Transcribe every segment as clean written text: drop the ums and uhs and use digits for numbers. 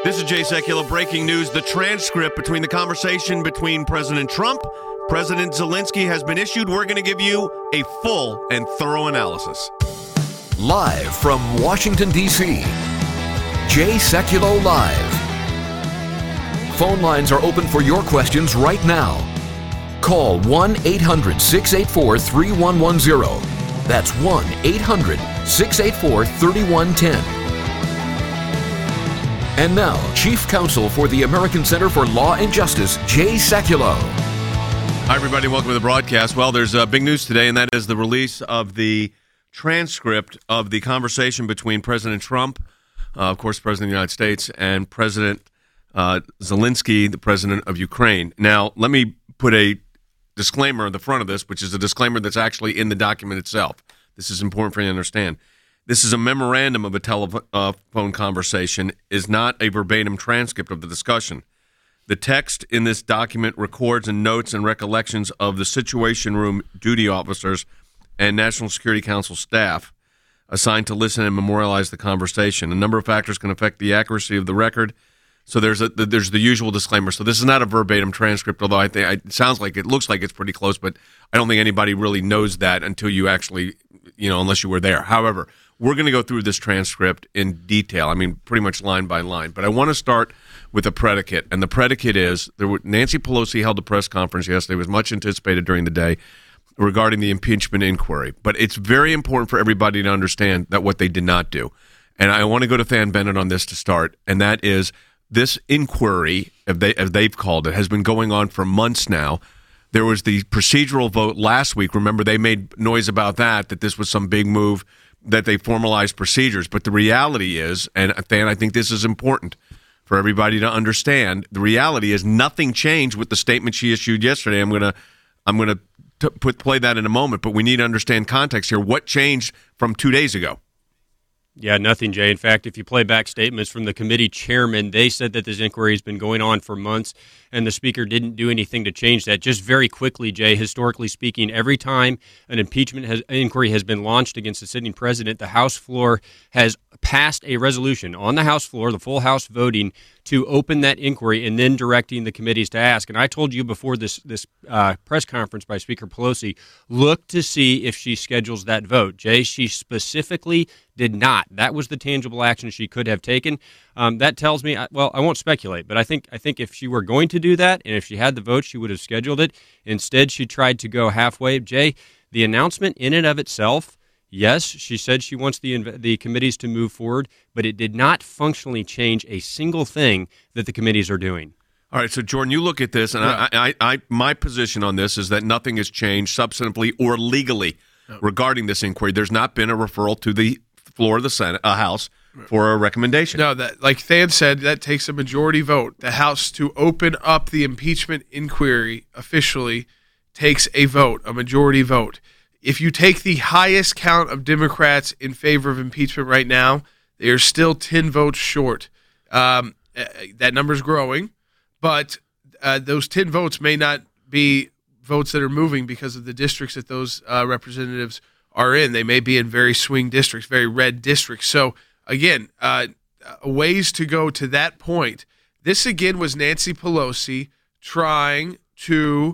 This is Jay Sekulow. Breaking news. The transcript between the conversation between President Trump, President Zelensky has been issued. We're going to give you a full and thorough analysis. Live from Washington, D.C., Jay Sekulow Live. Phone lines are open for your questions right now. Call 1-800-684-3110. That's 1-800-684-3110. And now, Chief Counsel for the American Center for Law and Justice, Jay Sekulow. Hi, everybody. Welcome to the broadcast. Well, there's big news today, and that is the release of the transcript of the conversation between President Trump, of course, President of the United States, and President Zelensky, the President of Ukraine. Now, let me put a disclaimer on the front of this, which is a disclaimer that's actually in the document itself. This is important for you to understand. This is a memorandum of a telephone conversation, is not a verbatim transcript of the discussion. The text in this document records and notes and recollections of the Situation Room duty officers and National Security Council staff assigned to listen and memorialize the conversation. A number of factors can affect the accuracy of the record, so there's the usual disclaimer. So this is not a verbatim transcript, although I think it sounds like it looks like it's pretty close, but I don't think anybody really knows that until you actually, unless you were there. However, we're going to go through this transcript in detail, pretty much line by line. But I want to start with a predicate, and the predicate is Nancy Pelosi held a press conference yesterday. It was much anticipated during the day regarding the impeachment inquiry. But it's very important for everybody to understand that what they did not do. And I want to go to Than Bennett on this to start, and that is this inquiry, as they've called it, has been going on for months now. There was the procedural vote last week. Remember, they made noise about that this was some big move, that they formalized procedures. But the reality is, and Than, I think this is important for everybody to understand, the reality is nothing changed with the statement she issued yesterday. I'm going to play that in a moment, but we need to understand context here. What changed from 2 days ago? Yeah, nothing, Jay. In fact, if you play back statements from the committee chairman, they said that this inquiry has been going on for months, and the speaker didn't do anything to change that. Just very quickly, Jay, historically speaking, every time an impeachment inquiry has been launched against a sitting president, the House floor has passed a resolution on the House floor, the full House voting, to open that inquiry and then directing the committees to ask. And I told you before this press conference by Speaker Pelosi, look to see if she schedules that vote. Jay, she specifically did not. That was the tangible action she could have taken. That tells me, well, I won't speculate, but I think if she were going to do that, and if she had the vote, she would have scheduled it. Instead, she tried to go halfway. Jay, the announcement in and of itself, yes, she said she wants the committees to move forward, but it did not functionally change a single thing that the committees are doing. All right, so Jordan, you look at this, and I my position on this is that nothing has changed substantively or legally regarding this inquiry. There's not been a referral to the floor of the Senate, House, for a recommendation. No, that, like Than said, that takes a majority vote. The House to open up the impeachment inquiry officially takes a vote, a majority vote. If you take the highest count of Democrats in favor of impeachment right now, they are still 10 votes short. That number's growing, but those 10 votes may not be votes that are moving because of the districts that those representatives are in. They may be in very swing districts, very red districts. So, again, ways to go to that point. This, again, was Nancy Pelosi trying to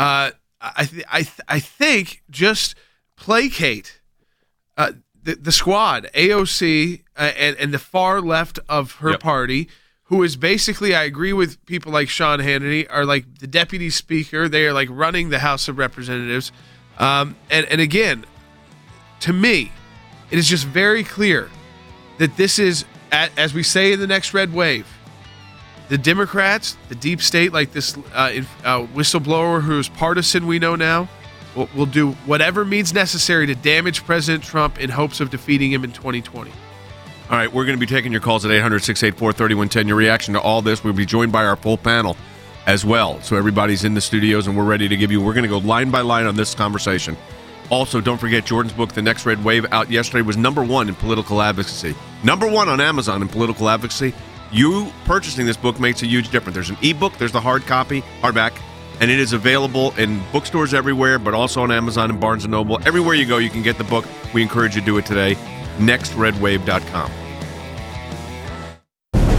I think just placate the squad, AOC, and the far left of her party, who is basically, I agree with people like Sean Hannity, are like the deputy speaker. They are like running the House of Representatives. And again, to me, it is just very clear that this is, as we say in the next red wave, the Democrats, the deep state, like this whistleblower who is partisan, we know now, will do whatever means necessary to damage President Trump in hopes of defeating him in 2020. All right, we're going to be taking your calls at 800-684-3110. Your reaction to all this. We'll be joined by our full panel as well. So everybody's in the studios, and we're ready to we're going to go line by line on this conversation. Also, don't forget Jordan's book, The Next Red Wave, out yesterday, was #1 in political advocacy. #1 on Amazon in political advocacy. You purchasing this book makes a huge difference. There's an ebook, there's the hardback, and it is available in bookstores everywhere, but also on Amazon and Barnes & Noble. Everywhere you go, you can get the book. We encourage you to do it today. NextRedWave.com.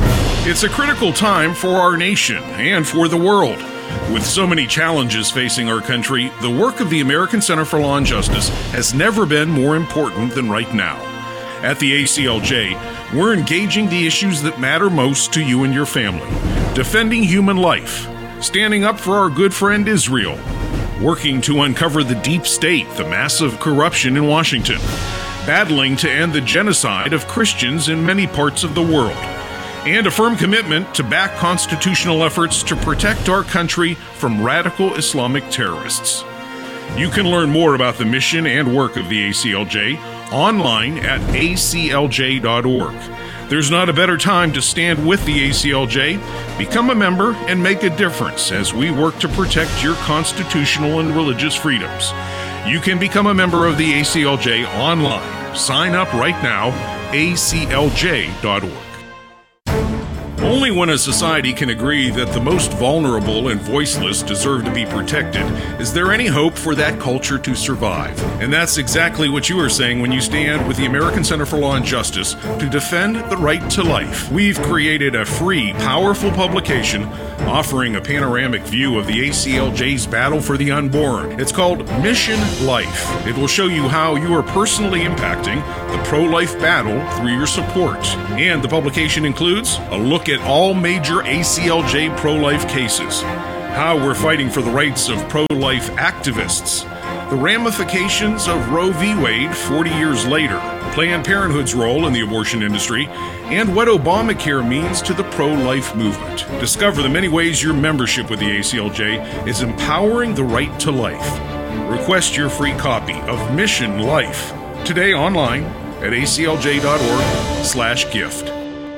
It's a critical time for our nation and for the world. With so many challenges facing our country, the work of the American Center for Law and Justice has never been more important than right now. At the ACLJ, we're engaging the issues that matter most to you and your family, defending human life, standing up for our good friend Israel, working to uncover the deep state, the massive corruption in Washington, battling to end the genocide of Christians in many parts of the world, and a firm commitment to back constitutional efforts to protect our country from radical Islamic terrorists. You can learn more about the mission and work of the ACLJ online at aclj.org. There's not a better time to stand with the ACLJ. Become a member and make a difference as we work to protect your constitutional and religious freedoms. You can become a member of the ACLJ online. Sign up right now, aclj.org. Only when a society can agree that the most vulnerable and voiceless deserve to be protected is there any hope for that culture to survive. And that's exactly what you are saying when you stand with the American Center for Law and Justice to defend the right to life. We've created a free, powerful publication offering a panoramic view of the ACLJ's battle for the unborn. It's called Mission Life. It will show you how you are personally impacting the pro-life battle through your support. And the publication includes a look at all major ACLJ pro-life cases, how we're fighting for the rights of pro-life activists, the ramifications of Roe v. Wade 40 years later, Planned Parenthood's role in the abortion industry, and what Obamacare means to the pro-life movement. Discover the many ways your membership with the ACLJ is empowering the right to life. Request your free copy of Mission Life today online at aclj.org/gift.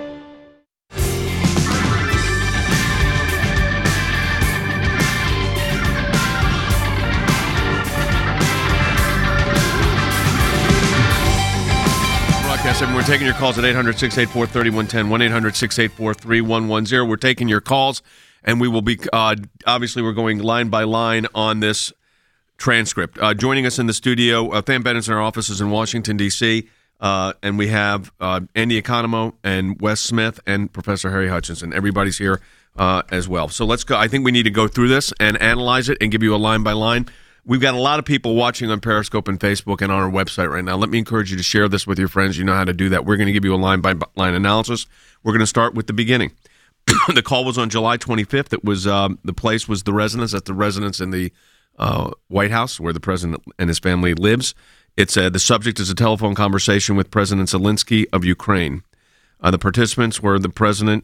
We're taking your calls at 800-684-3110, 1-800-684-3110. We're taking your calls, and we will be, obviously, we're going line by line on this transcript. Joining us in the studio, Tham Bennett's in our offices in Washington, D.C., and we have Andy Economou and Wes Smith and Professor Harry Hutchinson. Everybody's here as well. So let's go. I think we need to go through this and analyze it and give you a line by line. We've got a lot of people watching on Periscope and Facebook and on our website right now. Let me encourage you to share this with your friends. You know how to do that. We're going to give you a line-by-line analysis. We're going to start with the beginning. The call was on July 25th. It was the place was the residence. That's the residence in the White House where the president and his family lives. It's the subject is a telephone conversation with President Zelensky of Ukraine. The participants were the president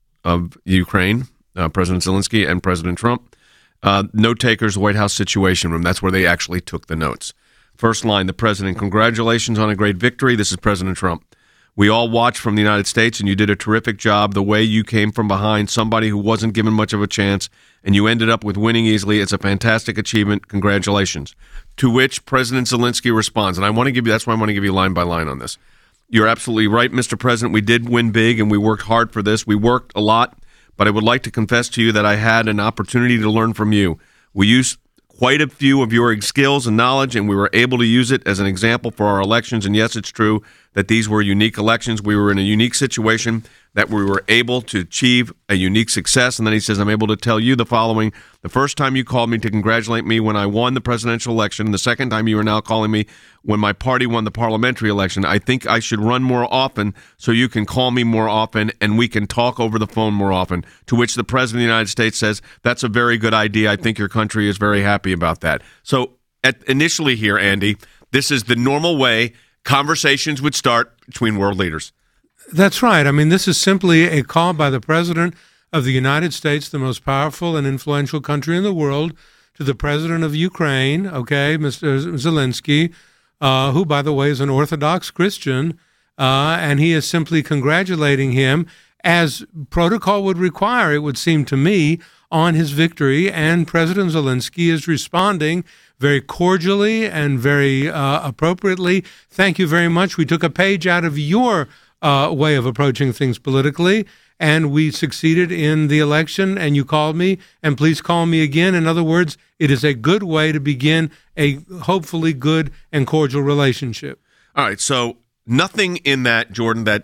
of Ukraine, President Zelensky, and President Trump. Note takers, the White House Situation Room. That's where they actually took the notes. First line, the president, congratulations on a great victory. This is President Trump. We all watched from the United States, and you did a terrific job. The way you came from behind somebody who wasn't given much of a chance, and you ended up with winning easily. It's a fantastic achievement. Congratulations. To which President Zelensky responds, and I want to give you, that's why I want to give you line by line on this. You're absolutely right, Mr. President. We did win big, and we worked hard for this. We worked a lot. But I would like to confess to you that I had an opportunity to learn from you. We used quite a few of your skills and knowledge, and we were able to use it as an example for our elections. And yes, it's true that these were unique elections. We were in a unique situation that we were able to achieve a unique success. And then he says, I'm able to tell you the following. The first time you called me to congratulate me when I won the presidential election, and the second time you are now calling me when my party won the parliamentary election. I think I should run more often so you can call me more often and we can talk over the phone more often. To which the President of the United States says, that's a very good idea. I think your country is very happy about that. So initially here, Andy, this is the normal way conversations would start between world leaders. That's right. I mean, this is simply a call by the President of the United States, the most powerful and influential country in the world, to the President of Ukraine, okay, Mr. Zelensky, who, by the way, is an Orthodox Christian, and he is simply congratulating him, as protocol would require, it would seem to me, on his victory. And President Zelensky is responding very cordially and very appropriately. Thank you very much. We took a page out of your way of approaching things politically, and we succeeded in the election, and you called me, and please call me again. In other words, it is a good way to begin a hopefully good and cordial relationship. All right, so nothing in that, Jordan, that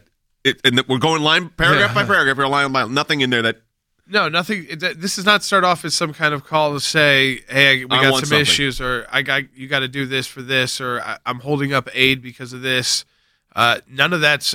we're going paragraph by paragraph. We're line by nothing in there that. No, nothing. This does not start off as some kind of call to say, "Hey, we got some issues," or you got to do this for this," or "I'm holding up aid because of this." None of that's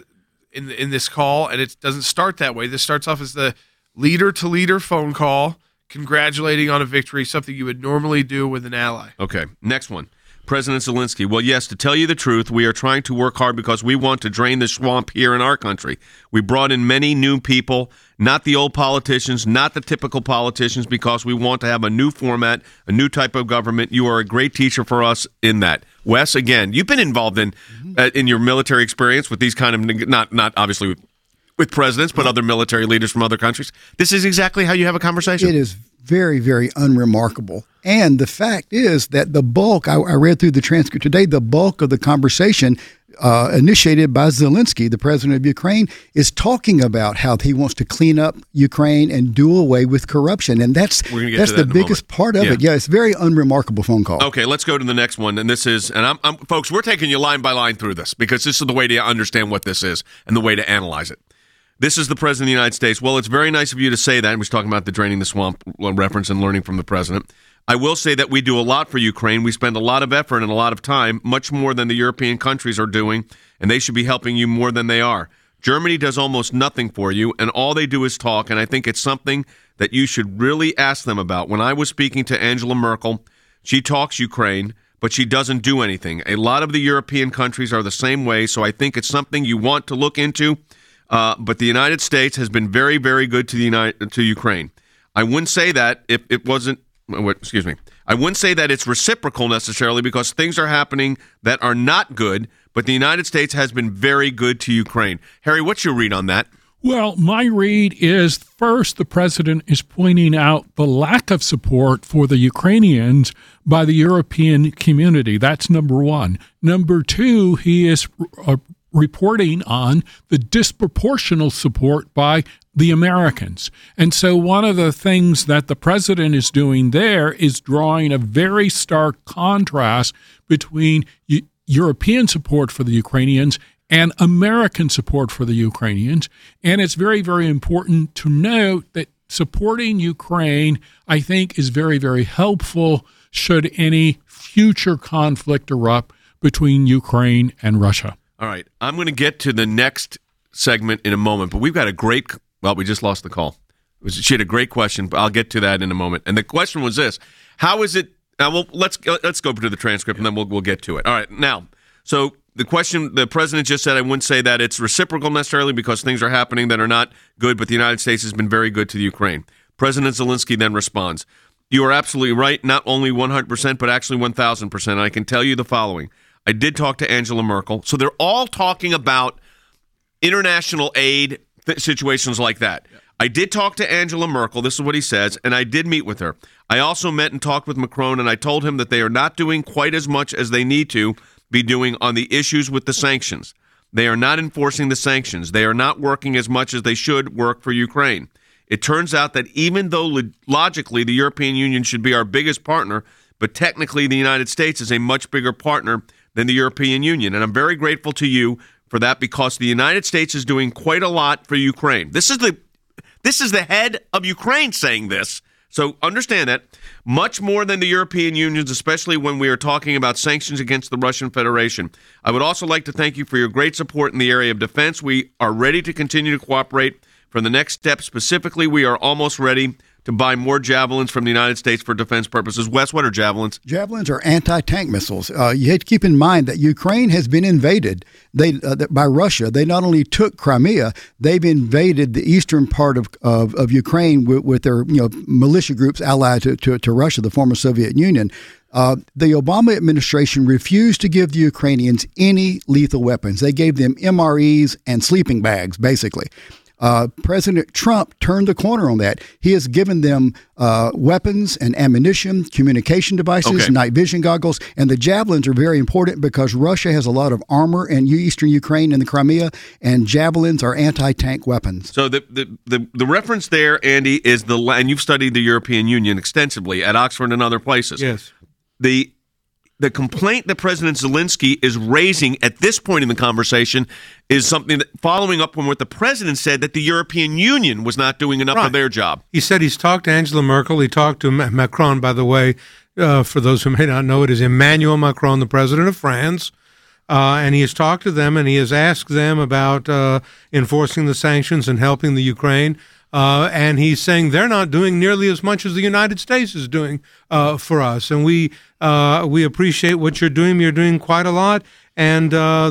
in this call, and it doesn't start that way. This starts off as the leader-to-leader phone call, congratulating on a victory, something you would normally do with an ally. Okay, next one. President Zelensky, well, yes, to tell you the truth, we are trying to work hard because we want to drain the swamp here in our country. We brought in many new people, not the old politicians, not the typical politicians, because we want to have a new format, a new type of government. You are a great teacher for us in that. Wes, again, you've been involved in your military experience with these kind of, not obviously with presidents, but other military leaders from other countries. This is exactly how you have a conversation. It is very, very unremarkable. And the fact is that the bulk, I read through the transcript today, the bulk of the conversation initiated by Zelensky, the president of Ukraine, is talking about how he wants to clean up Ukraine and do away with corruption. And that's the biggest part of it. Yeah, it's a very unremarkable phone call. Okay, let's go to the next one. And this is, and I'm folks, we're taking you line by line through this because this is the way to understand what this is and the way to analyze it. This is the President of the United States. Well, it's very nice of you to say that. I was talking about the draining the swamp reference and learning from the president. I will say that we do a lot for Ukraine. We spend a lot of effort and a lot of time, much more than the European countries are doing, and they should be helping you more than they are. Germany does almost nothing for you, and all they do is talk, and I think it's something that you should really ask them about. When I was speaking to Angela Merkel, she talks Ukraine, but she doesn't do anything. A lot of the European countries are the same way, so I think it's something you want to look into. But the United States has been very, very good to Ukraine. I wouldn't say that if it wasn't. Excuse me. I wouldn't say that it's reciprocal necessarily because things are happening that are not good. But the United States has been very good to Ukraine. Harry, what's your read on that? Well, my read is first, the president is pointing out the lack of support for the Ukrainians by the European community. That's number one. Number two, he is reporting on the disproportional support by the Americans. And so one of the things that the president is doing there is drawing a very stark contrast between European support for the Ukrainians and American support for the Ukrainians. And it's very, very important to note that supporting Ukraine, I think, is very, very helpful should any future conflict erupt between Ukraine and Russia. All right. I'm going to get to the next segment in a moment, but we've got a great... Well, we just lost the call. She had a great question, but I'll get to that in a moment. And the question was this: how is it? Well, let's go to the transcript, and then we'll get to it. All right. Now, so the question, the president just said, I wouldn't say that it's reciprocal necessarily because things are happening that are not good, but the United States has been very good to the Ukraine. President Zelensky then responds, you are absolutely right, not only 100%, but actually 1,000%. I can tell you the following. I did talk to Angela Merkel. So they're all talking about international aid situations like that. Yeah. I did talk to Angela Merkel. This is what he says, and I did meet with her. I also met and talked with Macron, and I told him that they are not doing quite as much as they need to be doing on the issues with the sanctions. They are not enforcing the sanctions. They are not working as much as they should work for Ukraine. It turns out that even though logically the European Union should be our biggest partner, but technically the United States is a much bigger partner than the European Union. And I'm very grateful to you for that because the United States is doing quite a lot for Ukraine. This is the head of Ukraine saying this. So understand that much more than the European Union, especially when we are talking about sanctions against the Russian Federation. I would also like to thank you for your great support in the area of defense. We are ready to continue to cooperate for the next step. Specifically, we are almost ready to buy more Javelins from the United States for defense purposes. Wes, what are Javelins? Javelins are anti-tank missiles. You have to keep in mind that Ukraine has been invaded by Russia. They not only took Crimea, they've invaded the eastern part of Ukraine with their militia groups allied to Russia, the former Soviet Union. The Obama administration refused to give the Ukrainians any lethal weapons. They gave them MREs and sleeping bags, basically. President Trump turned the corner on that. He has given them weapons and ammunition, communication devices, night vision goggles, and the Javelins are very important because Russia has a lot of armor in eastern Ukraine and the Crimea, and Javelins are anti-tank weapons. So the reference there, Andy, is and you've studied the European Union extensively at Oxford and other places. Yes. the complaint that President Zelensky is raising at this point in the conversation is something that, following up on what the president said, that the European Union was not doing enough of their job. He said he's talked to Angela Merkel. He talked to Macron, by the way. For those who may not know, it is Emmanuel Macron, the president of France. And he has talked to them, and he has asked them about enforcing the sanctions and helping the Ukraine. And he's saying they're not doing nearly as much as the United States is doing for us. And we appreciate what you're doing. You're doing quite a lot. And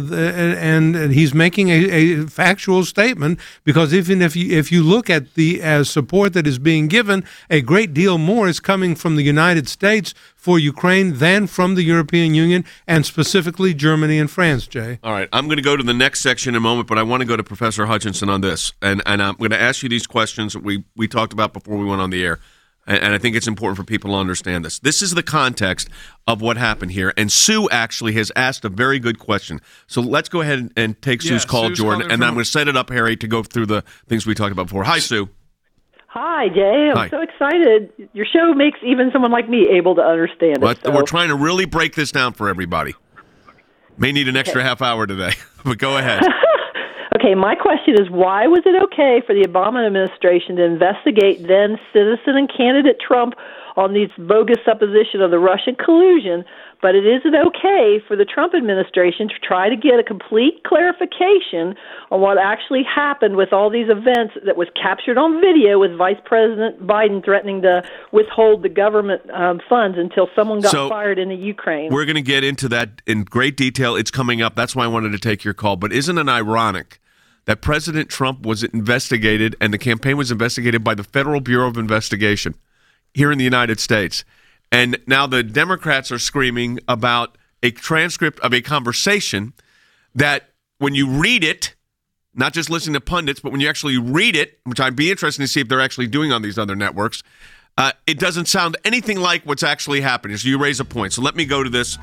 he's making a factual statement, because even if you look at the support that is being given, a great deal more is coming from the United States for Ukraine than from the European Union, and specifically Germany and France, Jay. All right, I'm going to go to the next section in a moment, but I want to go to Professor Hutchinson on this. And I'm going to ask you these questions that we talked about before we went on the air. And I think it's important for people to understand this. This is the context of what happened here. And Sue actually has asked a very good question. So let's go ahead and take Sue's call, Jordan. And then I'm going to set it up, Harry, to go through the things we talked about before. Hi, Sue. Hi, Jay. I'm so excited. Your show makes even someone like me able to understand it. We're trying to really break this down for everybody. May need an extra half hour today, but go ahead. Okay, my question is, why was it okay for the Obama administration to investigate then citizen and candidate Trump on these bogus supposition of the Russian collusion, but it isn't okay for the Trump administration to try to get a complete clarification on what actually happened with all these events that was captured on video with Vice President Biden threatening to withhold the government funds until someone got fired in the Ukraine? We're going to get into that in great detail. It's coming up. That's why I wanted to take your call. But isn't it ironic that President Trump was investigated and the campaign was investigated by the Federal Bureau of Investigation here in the United States? And now the Democrats are screaming about a transcript of a conversation that when you read it, not just listen to pundits, but when you actually read it, which I'd be interested to see if they're actually doing on these other networks, it doesn't sound anything like what's actually happening. So you raise a point. So let me go to this.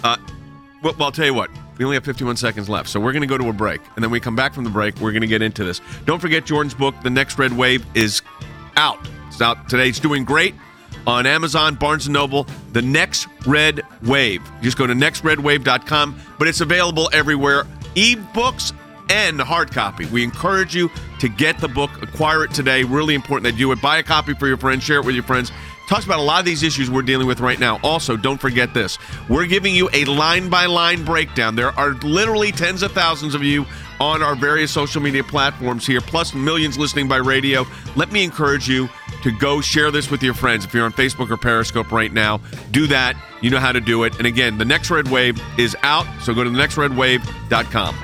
Well, I'll tell you what. We only have 51 seconds left, so we're going to go to a break. And then we come back from the break, we're going to get into this. Don't forget Jordan's book, The Next Red Wave, is out. It's out today. It's doing great on Amazon, Barnes & Noble, The Next Red Wave. You just go to nextredwave.com, but it's available everywhere, e-books and hard copy. We encourage you to get the book, acquire it today. Really important that you do it. Buy a copy for your friends, share it with your friends. Talks about a lot of these issues we're dealing with right now. Also, don't forget this. We're giving you a line-by-line breakdown. There are literally tens of thousands of you on our various social media platforms here, plus millions listening by radio. Let me encourage you to go share this with your friends. If you're on Facebook or Periscope right now, do that. You know how to do it. And again, The Next Red Wave is out, so go to thenextredwave.com.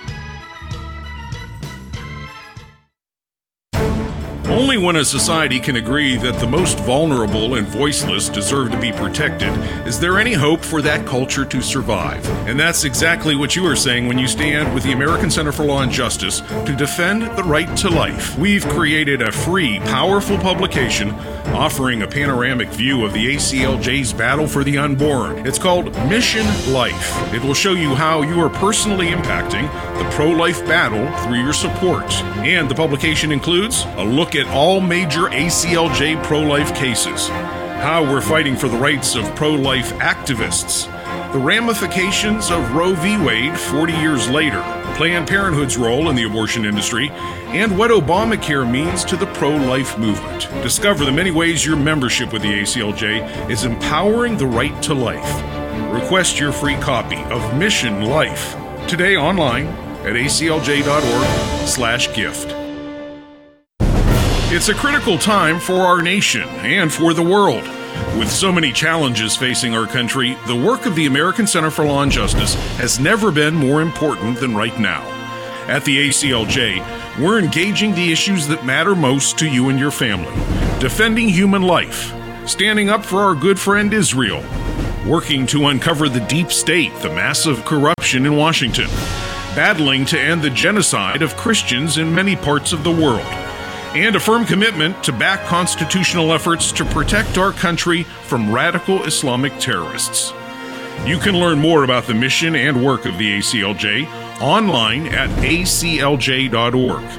Only when a society can agree that the most vulnerable and voiceless deserve to be protected is there any hope for that culture to survive. And that's exactly what you are saying when you stand with the American Center for Law and Justice to defend the right to life. We've created a free, powerful publication offering a panoramic view of the ACLJ's battle for the unborn. It's called Mission Life. It will show you how you are personally impacting the pro-life battle through your support. And the publication includes a look at all major ACLJ pro-life cases, how we're fighting for the rights of pro-life activists, the ramifications of Roe v. Wade 40 years later, Planned Parenthood's role in the abortion industry, and what Obamacare means to the pro-life movement. Discover the many ways your membership with the ACLJ is empowering the right to life. Request your free copy of Mission Life today online at aclj.org/gift. It's a critical time for our nation and for the world. With so many challenges facing our country, the work of the American Center for Law and Justice has never been more important than right now. At the ACLJ, we're engaging the issues that matter most to you and your family, defending human life, standing up for our good friend Israel, working to uncover the deep state, the massive corruption in Washington, battling to end the genocide of Christians in many parts of the world, and a firm commitment to back constitutional efforts to protect our country from radical Islamic terrorists. You can learn more about the mission and work of the ACLJ online at aclj.org.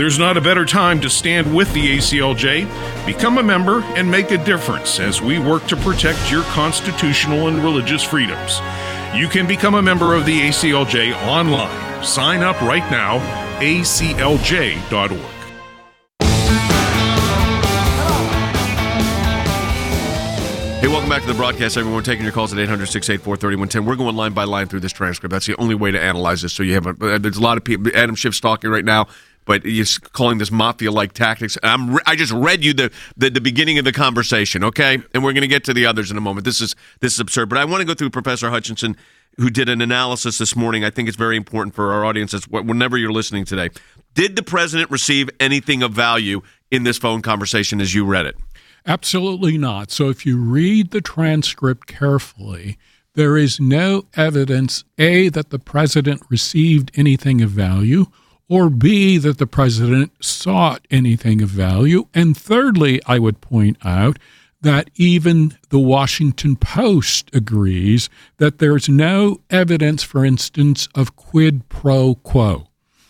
There's not a better time to stand with the ACLJ. Become a member and make a difference as we work to protect your constitutional and religious freedoms. You can become a member of the ACLJ online. Sign up right now, aclj.org. Hey, welcome back to the broadcast, everyone. Taking your calls at 800-684-3110. We're going line by line through this transcript. That's the only way to analyze this. So you have there's a lot of people. Adam Schiff's talking right now, but he's calling this mafia-like tactics. I just read you the beginning of the conversation, okay? And we're going to get to the others in a moment. This is absurd. But I want to go through Professor Hutchinson, who did an analysis this morning. I think it's very important for our audience, whenever you're listening today. Did the president receive anything of value in this phone conversation as you read it? Absolutely not. So if you read the transcript carefully, there is no evidence, A, that the president received anything of value, or B, that the president sought anything of value. And thirdly, I would point out that even the Washington Post agrees that there's no evidence, for instance, of quid pro quo.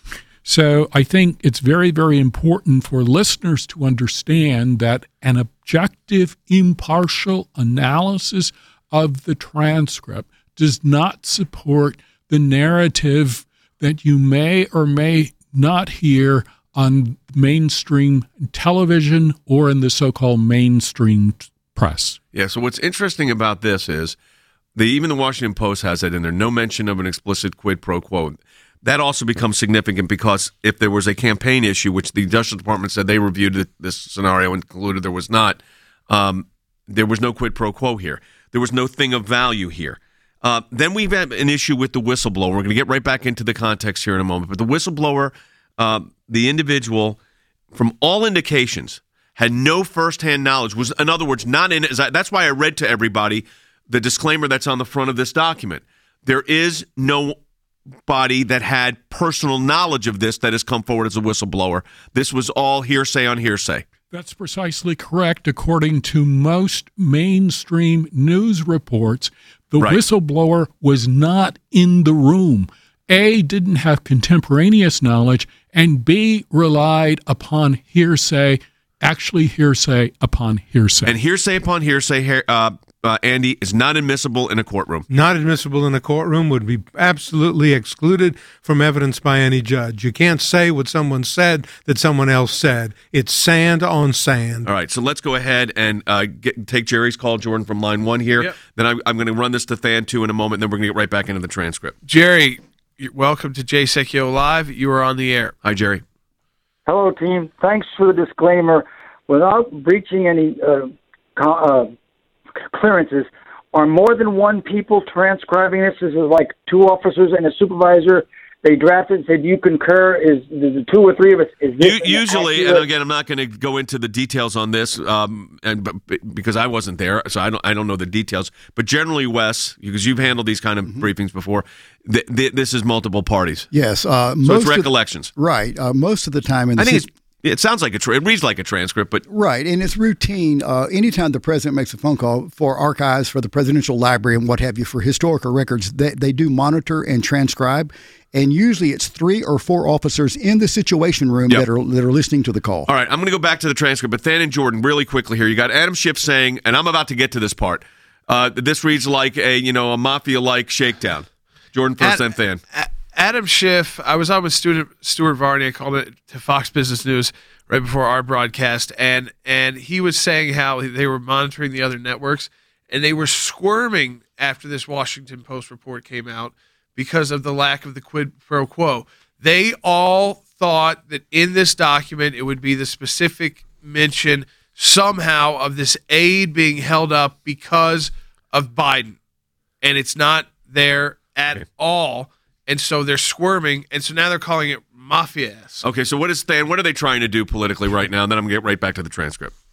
So I think it's very, very important for listeners to understand that an objective, impartial analysis of the transcript does not support the narrative that you may or may not hear on mainstream television or in the so-called mainstream press. Yeah, so what's interesting about this is even the Washington Post has it in there, no mention of an explicit quid pro quo. That also becomes significant because if there was a campaign issue, which the Justice Department said they reviewed this scenario and concluded there was not, there was no quid pro quo here. There was no thing of value here. Then we've had an issue with the whistleblower. We're going to get right back into the context here in a moment. But the whistleblower, the individual, from all indications, had no firsthand knowledge. Was, in other words, not in it. That's why I read to everybody the disclaimer that's on the front of this document. There is no body that had personal knowledge of this that has come forward as a whistleblower. This was all hearsay on hearsay. That's precisely correct. According to most mainstream news reports, the whistleblower was not in the room. A, didn't have contemporaneous knowledge, and B, relied upon hearsay, actually hearsay upon hearsay. And hearsay upon hearsay, Andy, is not admissible in a courtroom. Not admissible in a courtroom, would be absolutely excluded from evidence by any judge. You can't say what someone said that someone else said. It's sand on sand. All right, so let's go ahead and take Jerry's call, Jordan, from line 1 here. Yep. Then I'm going to run this to Than 2 in a moment, and then we're going to get right back into the transcript. Jerry, welcome to Jay Sekulow Live. You are on the air. Hi, Jerry. Hello, team. Thanks for the disclaimer. Without breaching any clearances, are more than one people transcribing this? This is like 2 officers and a supervisor. They drafted and said, "You concur." Is the 2 or 3 of us? Is this usually? And again, I'm not going to go into the details on this, because I wasn't there, so I don't know the details. But generally, Wes, because you've handled these kind of briefings before, this is multiple parties. Yes, so it's recollections, right? Most of the time, I think it sounds like it reads like a transcript, but right, and it's routine. Anytime the president makes a phone call for archives, for the presidential library, and what have you, for historical records, they do monitor and transcribe, and usually it's 3 or 4 officers in the Situation Room that are listening to the call. All right, I'm going to go back to the transcript, but Than and Jordan, really quickly here, you got Adam Schiff saying, and I'm about to get to this part. This reads like a mafia-like shakedown. Jordan first, then Than. Adam Schiff, I was on with Stuart Varney. I called it to Fox Business News right before our broadcast, and he was saying how they were monitoring the other networks, and they were squirming after this Washington Post report came out because of the lack of the quid pro quo. They all thought that in this document it would be the specific mention somehow of this aid being held up because of Biden, and it's not there at all. And so they're squirming, and so now they're calling it mafia-esque. Okay, so what are they trying to do politically right now? And then I'm going to get right back to the transcript.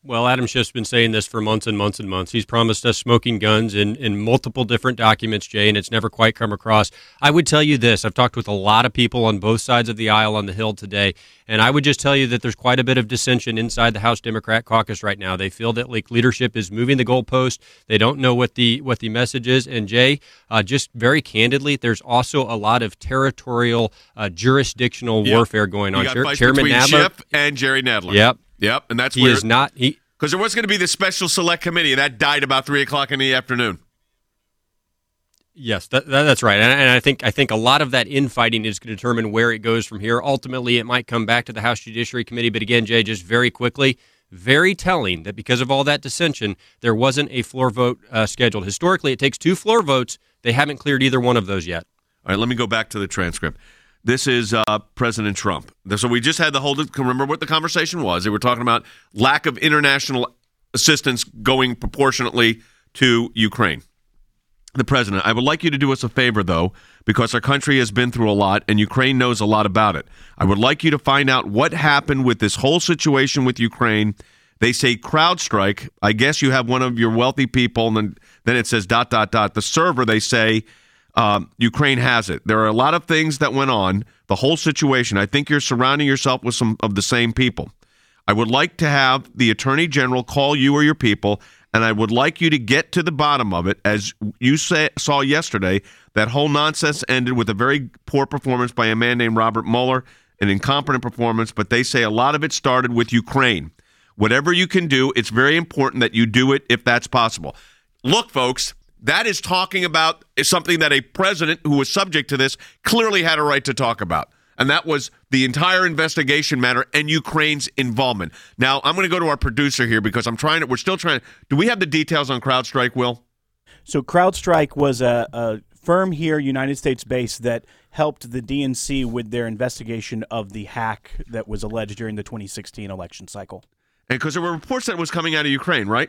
Well, Adam Schiff's been saying this for months and months and months. He's promised us smoking guns in multiple different documents, Jay, and it's never quite come across. I would tell you this. I've talked with a lot of people on both sides of the aisle on the Hill today, and I would just tell you that there's quite a bit of dissension inside the House Democrat caucus right now. They feel that leadership is moving the goalpost. They don't know what the message is. And, Jay, just very candidly, there's also a lot of territorial, jurisdictional warfare going on. You got fights between Schiff and Jerry Nadler. Yep, and that's where because there was going to be this special select committee, and that died about 3:00 in the afternoon. Yes, that's right, and I think a lot of that infighting is going to determine where it goes from here. Ultimately, it might come back to the House Judiciary Committee, but again, Jay, just very quickly, very telling that because of all that dissension, there wasn't a floor vote scheduled. Historically, it takes 2 floor votes. They haven't cleared either one of those yet. All right, let me go back to the transcript. This is President Trump. So we just had the whole. Remember what the conversation was? They were talking about lack of international assistance going proportionately to Ukraine. The president, I would like you to do us a favor, though, because our country has been through a lot and Ukraine knows a lot about it. I would like you to find out what happened with this whole situation with Ukraine. They say CrowdStrike. I guess you have one of your wealthy people, and then it says ... The server, they say, Ukraine has it. There are a lot of things that went on, the whole situation. I think you're surrounding yourself with some of the same people. I would like to have the Attorney General call you or your people, and I would like you to get to the bottom of it. As you saw yesterday, that whole nonsense ended with a very poor performance by a man named Robert Mueller, an incompetent performance, but they say a lot of it started with Ukraine. Whatever you can do, it's very important that you do it if that's possible. Look, folks, that is talking about something that a president who was subject to this clearly had a right to talk about. And that was the entire investigation matter and Ukraine's involvement. Now, I'm going to go to our producer here because we're still trying. Do we have the details on CrowdStrike, Will? So CrowdStrike was a firm here, United States based, that helped the DNC with their investigation of the hack that was alleged during the 2016 election cycle. And because there were reports that it was coming out of Ukraine, right?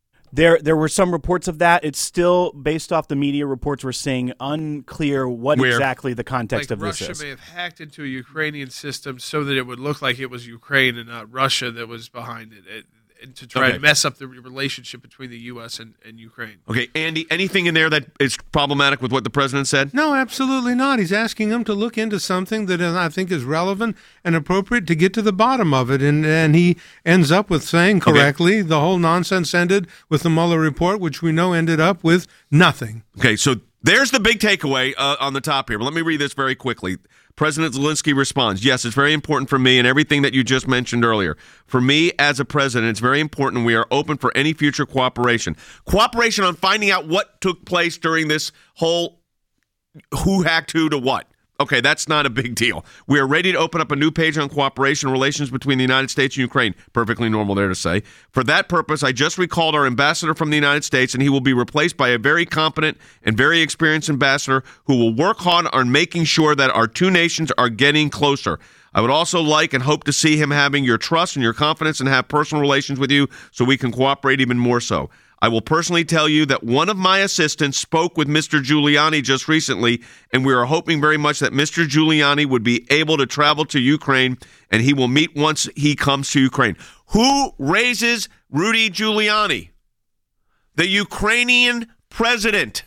There were some reports of that. It's still, based off the media reports we're seeing, unclear what exactly the context of this is. Russia may have hacked into a Ukrainian system so that it would look like it was Ukraine and not Russia that was behind it, and to try to mess up the relationship between the U.S. and Ukraine. Okay, Andy, anything in there that is problematic with what the president said? No, absolutely not. He's asking them to look into something that I think is relevant and appropriate to get to the bottom of it. And he ends up with saying correctly, the whole nonsense ended with the Mueller report, which we know ended up with nothing. Okay, so there's the big takeaway on the top here. But let me read this very quickly. President Zelensky responds, yes, it's very important for me and everything that you just mentioned earlier. For me as a president, it's very important. We are open for any future cooperation. Cooperation on finding out what took place during this whole who hacked who to what. Okay, that's not a big deal. We are ready to open up a new page on cooperation relations between the United States and Ukraine. Perfectly normal there to say. For that purpose, I just recalled our ambassador from the United States, and he will be replaced by a very competent and very experienced ambassador who will work hard on making sure that our two nations are getting closer. I would also like and hope to see him having your trust and your confidence and have personal relations with you so we can cooperate even more so. I will personally tell you that one of my assistants spoke with Mr. Giuliani just recently, and we are hoping very much that Mr. Giuliani would be able to travel to Ukraine, and he will meet once he comes to Ukraine. Who raises Rudy Giuliani? The Ukrainian president.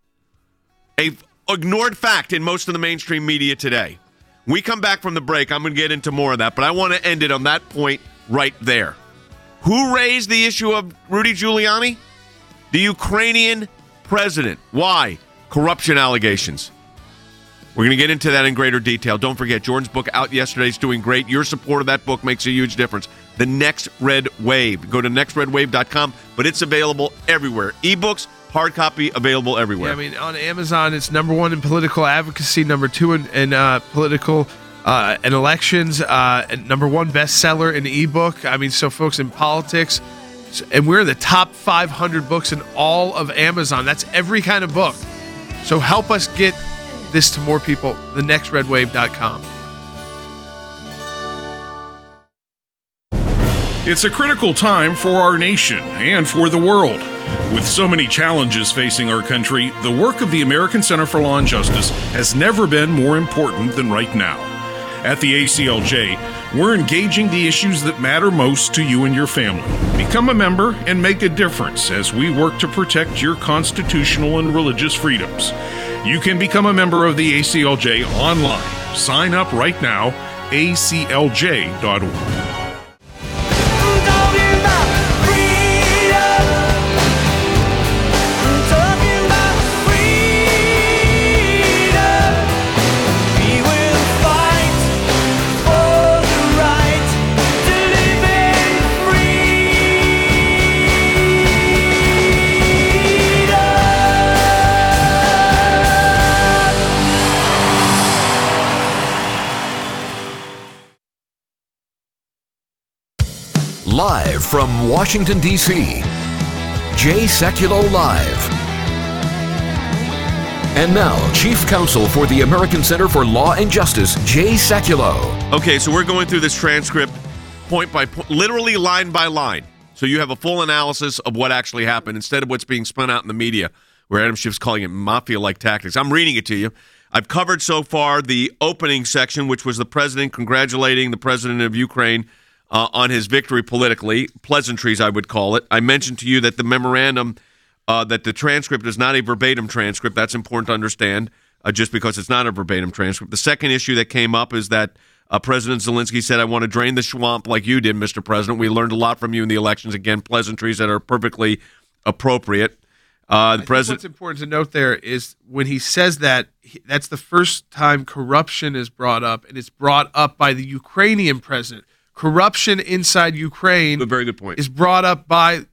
A ignored fact in most of the mainstream media today. We come back from the break. I'm going to get into more of that, but I want to end it on that point right there. Who raised the issue of Rudy Giuliani? The Ukrainian president. Why? Corruption allegations. We're going to get into that in greater detail. Don't forget, Jordan's book out yesterday is doing great. Your support of that book makes a huge difference. The Next Red Wave. Go to nextredwave.com, but it's available everywhere. Ebooks, hard copy, available everywhere. Yeah, I mean, on Amazon, it's #1 in political advocacy, #2 in political and elections, and #1 bestseller in ebook. I mean, so folks, in politics, and we're in the top 500 books in all of Amazon. That's every kind of book. So help us get this to more people. thenextredwave.com. It's a critical time for our nation and for the world. With so many challenges facing our country, the work of the American Center for Law and Justice has never been more important than right now. At the ACLJ, we're engaging the issues that matter most to you and your family. Become a member and make a difference as we work to protect your constitutional and religious freedoms. You can become a member of the ACLJ online. Sign up right now, aclj.org. Live from Washington, D.C., Jay Sekulow Live. And now, Chief Counsel for the American Center for Law and Justice, Jay Sekulow. Okay, so we're going through this transcript point by point, literally line by line. So you have a full analysis of what actually happened instead of what's being spun out in the media, where Adam Schiff's calling it mafia-like tactics. I'm reading it to you. I've covered so far the opening section, which was the president congratulating the president of Ukraine on his victory politically, pleasantries I would call it. I mentioned to you that the memorandum, that the transcript is not a verbatim transcript. That's important to understand, just because it's not a verbatim transcript. The second issue that came up is that President Zelensky said, I want to drain the swamp like you did, Mr. President. We learned a lot from you in the elections. Again, pleasantries that are perfectly appropriate. I think what's important to note there is when he says that, that's the first time corruption is brought up, and it's brought up by the Ukrainian president. Corruption inside Ukraine very good point. is brought up by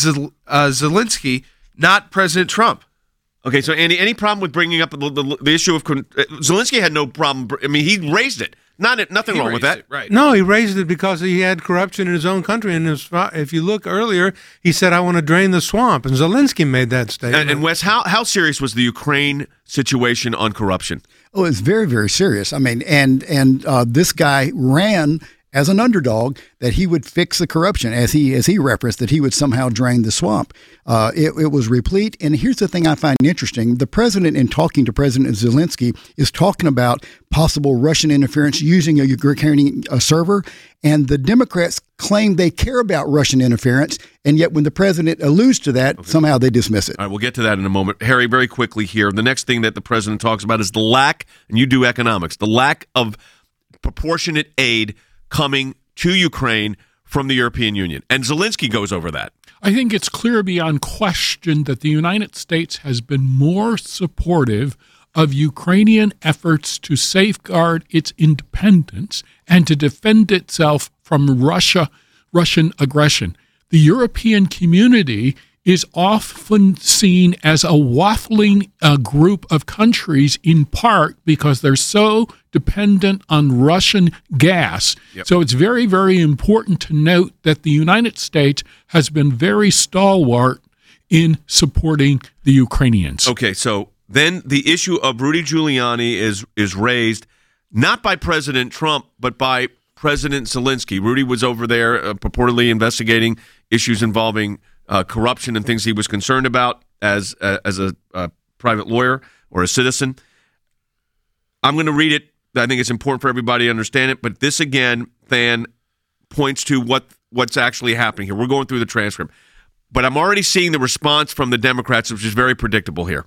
Zelensky, not President Trump. Okay, so Andy, any problem with bringing up the issue of Zelensky had no problem. I mean, he raised it. Nothing wrong with that. Right. No, he raised it because he had corruption in his own country. And if you look earlier, he said, I want to drain the swamp. And Zelensky made that statement. And Wes, how serious was the Ukraine situation on corruption? Oh, it's very, very serious. I mean, and this guy ran as an underdog that he would fix the corruption, as he referenced, that he would somehow drain the swamp. It was replete. And here's the thing I find interesting. The president, in talking to President Zelensky, is talking about possible Russian interference using a Ukrainian server. And the Democrats claim they care about Russian interference. And yet when the president alludes to that, somehow they dismiss it. All right, we'll get to that in a moment. Harry, very quickly here, the next thing that the president talks about is the lack, and you do economics, the lack of proportionate aid coming to Ukraine from the European Union. And Zelensky goes over that. I think it's clear beyond question that the United States has been more supportive of Ukrainian efforts to safeguard its independence and to defend itself from Russian aggression. The European community is often seen as a waffling group of countries, in part because they're so dependent on Russian gas. Yep. So it's very, very important to note that the United States has been very stalwart in supporting the Ukrainians. Okay, so then the issue of Rudy Giuliani is raised not by President Trump, but by President Zelensky. Rudy was over there purportedly investigating issues involving corruption and things he was concerned about as a private lawyer or a citizen. I'm going to read it. I think it's important for everybody to understand it. But this, again, Than, points to what's actually happening here. We're going through the transcript. But I'm already seeing the response from the Democrats, which is very predictable here.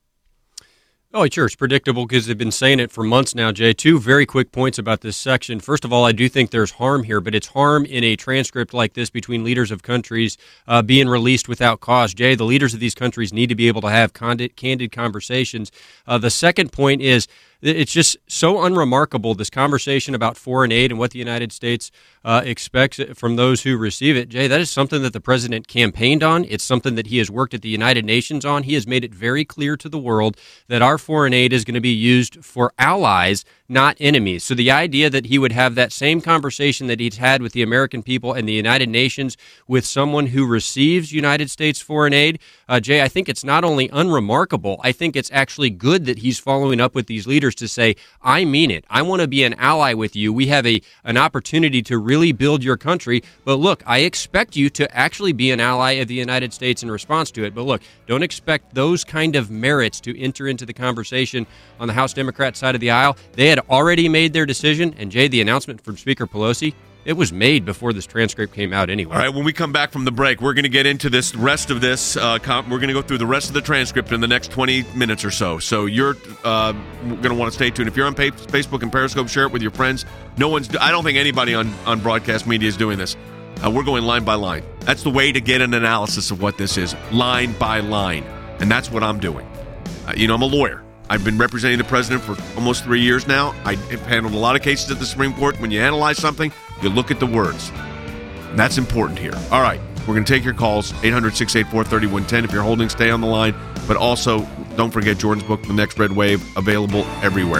Oh, sure. It's predictable because they've been saying it for months now, Jay. Two very quick points about this section. First of all, I do think there's harm here, but it's harm in a transcript like this between leaders of countries being released without cause. Jay, the leaders of these countries need to be able to have candid conversations. The second point is it's just so unremarkable, this conversation about foreign aid and what the United States expects from those who receive it. Jay, that is something that the president campaigned on. It's something that he has worked at the United Nations on. He has made it very clear to the world that our foreign aid is going to be used for allies, not enemies. So the idea that he would have that same conversation that he's had with the American people and the United Nations with someone who receives United States foreign aid, Jay, I think it's not only unremarkable, I think it's actually good that he's following up with these leaders to say, I mean it. I want to be an ally with you. We have an opportunity to really build your country. But look, I expect you to actually be an ally of the United States in response to it. But look, don't expect those kind of merits to enter into the conversation on the House Democrat side of the aisle. They had had already made their decision, and Jay, the announcement from Speaker Pelosi, it was made before this transcript came out anyway. All right, when we come back from the break, we're going to get into this rest of this. We're going to go through the rest of the transcript in the next 20 minutes or so. So you're going to want to stay tuned. If you're on Facebook and Periscope, share it with your friends. I don't think anybody on broadcast media is doing this. We're going line by line. That's the way to get an analysis of what this is, line by line. And that's what I'm doing. I'm a lawyer. I've been representing the president for almost 3 years now. I've handled a lot of cases at the Supreme Court. When you analyze something, you look at the words. And that's important here. All right, we're going to take your calls, 800-684-3110. If you're holding, stay on the line. But also, don't forget Jordan's book, The Next Red Wave, available everywhere.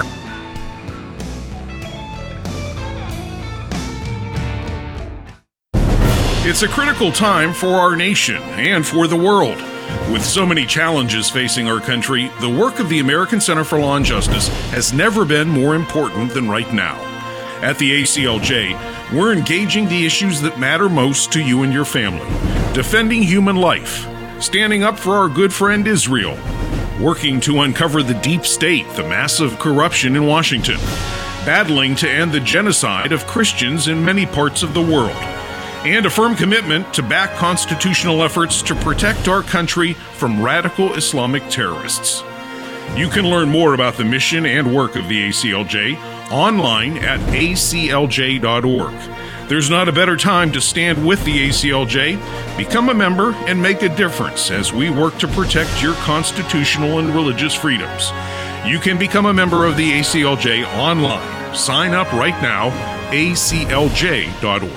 It's a critical time for our nation and for the world. With so many challenges facing our country, the work of the American Center for Law and Justice has never been more important than right now. At the ACLJ, we're engaging the issues that matter most to you and your family, defending human life, standing up for our good friend Israel, working to uncover the deep state, the massive corruption in Washington, battling to end the genocide of Christians in many parts of the world, and a firm commitment to back constitutional efforts to protect our country from radical Islamic terrorists. You can learn more about the mission and work of the ACLJ online at aclj.org. There's not a better time to stand with the ACLJ. Become a member and make a difference as we work to protect your constitutional and religious freedoms. You can become a member of the ACLJ online. Sign up right now, aclj.org.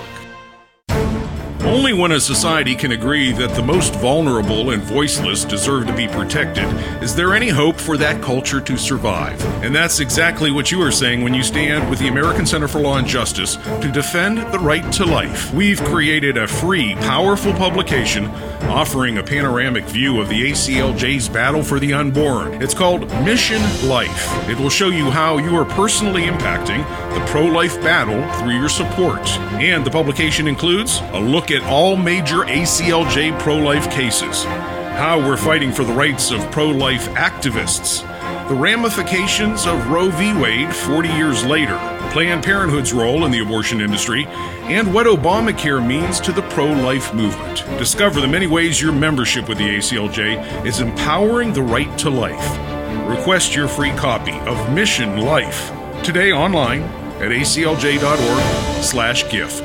Only when a society can agree that the most vulnerable and voiceless deserve to be protected is there any hope for that culture to survive. And that's exactly what you are saying when you stand with the American Center for Law and Justice to defend the right to life. We've created a free, powerful publication offering a panoramic view of the ACLJ's battle for the unborn. It's called Mission Life. It will show you how you are personally impacting the pro-life battle through your support. And the publication includes a look at all major ACLJ pro-life cases, how we're fighting for the rights of pro-life activists, the ramifications of Roe v. Wade 40 years later, Planned Parenthood's role in the abortion industry, and what Obamacare means to the pro-life movement. Discover the many ways your membership with the ACLJ is empowering the right to life. Request your free copy of Mission Life today online at aclj.org/gift.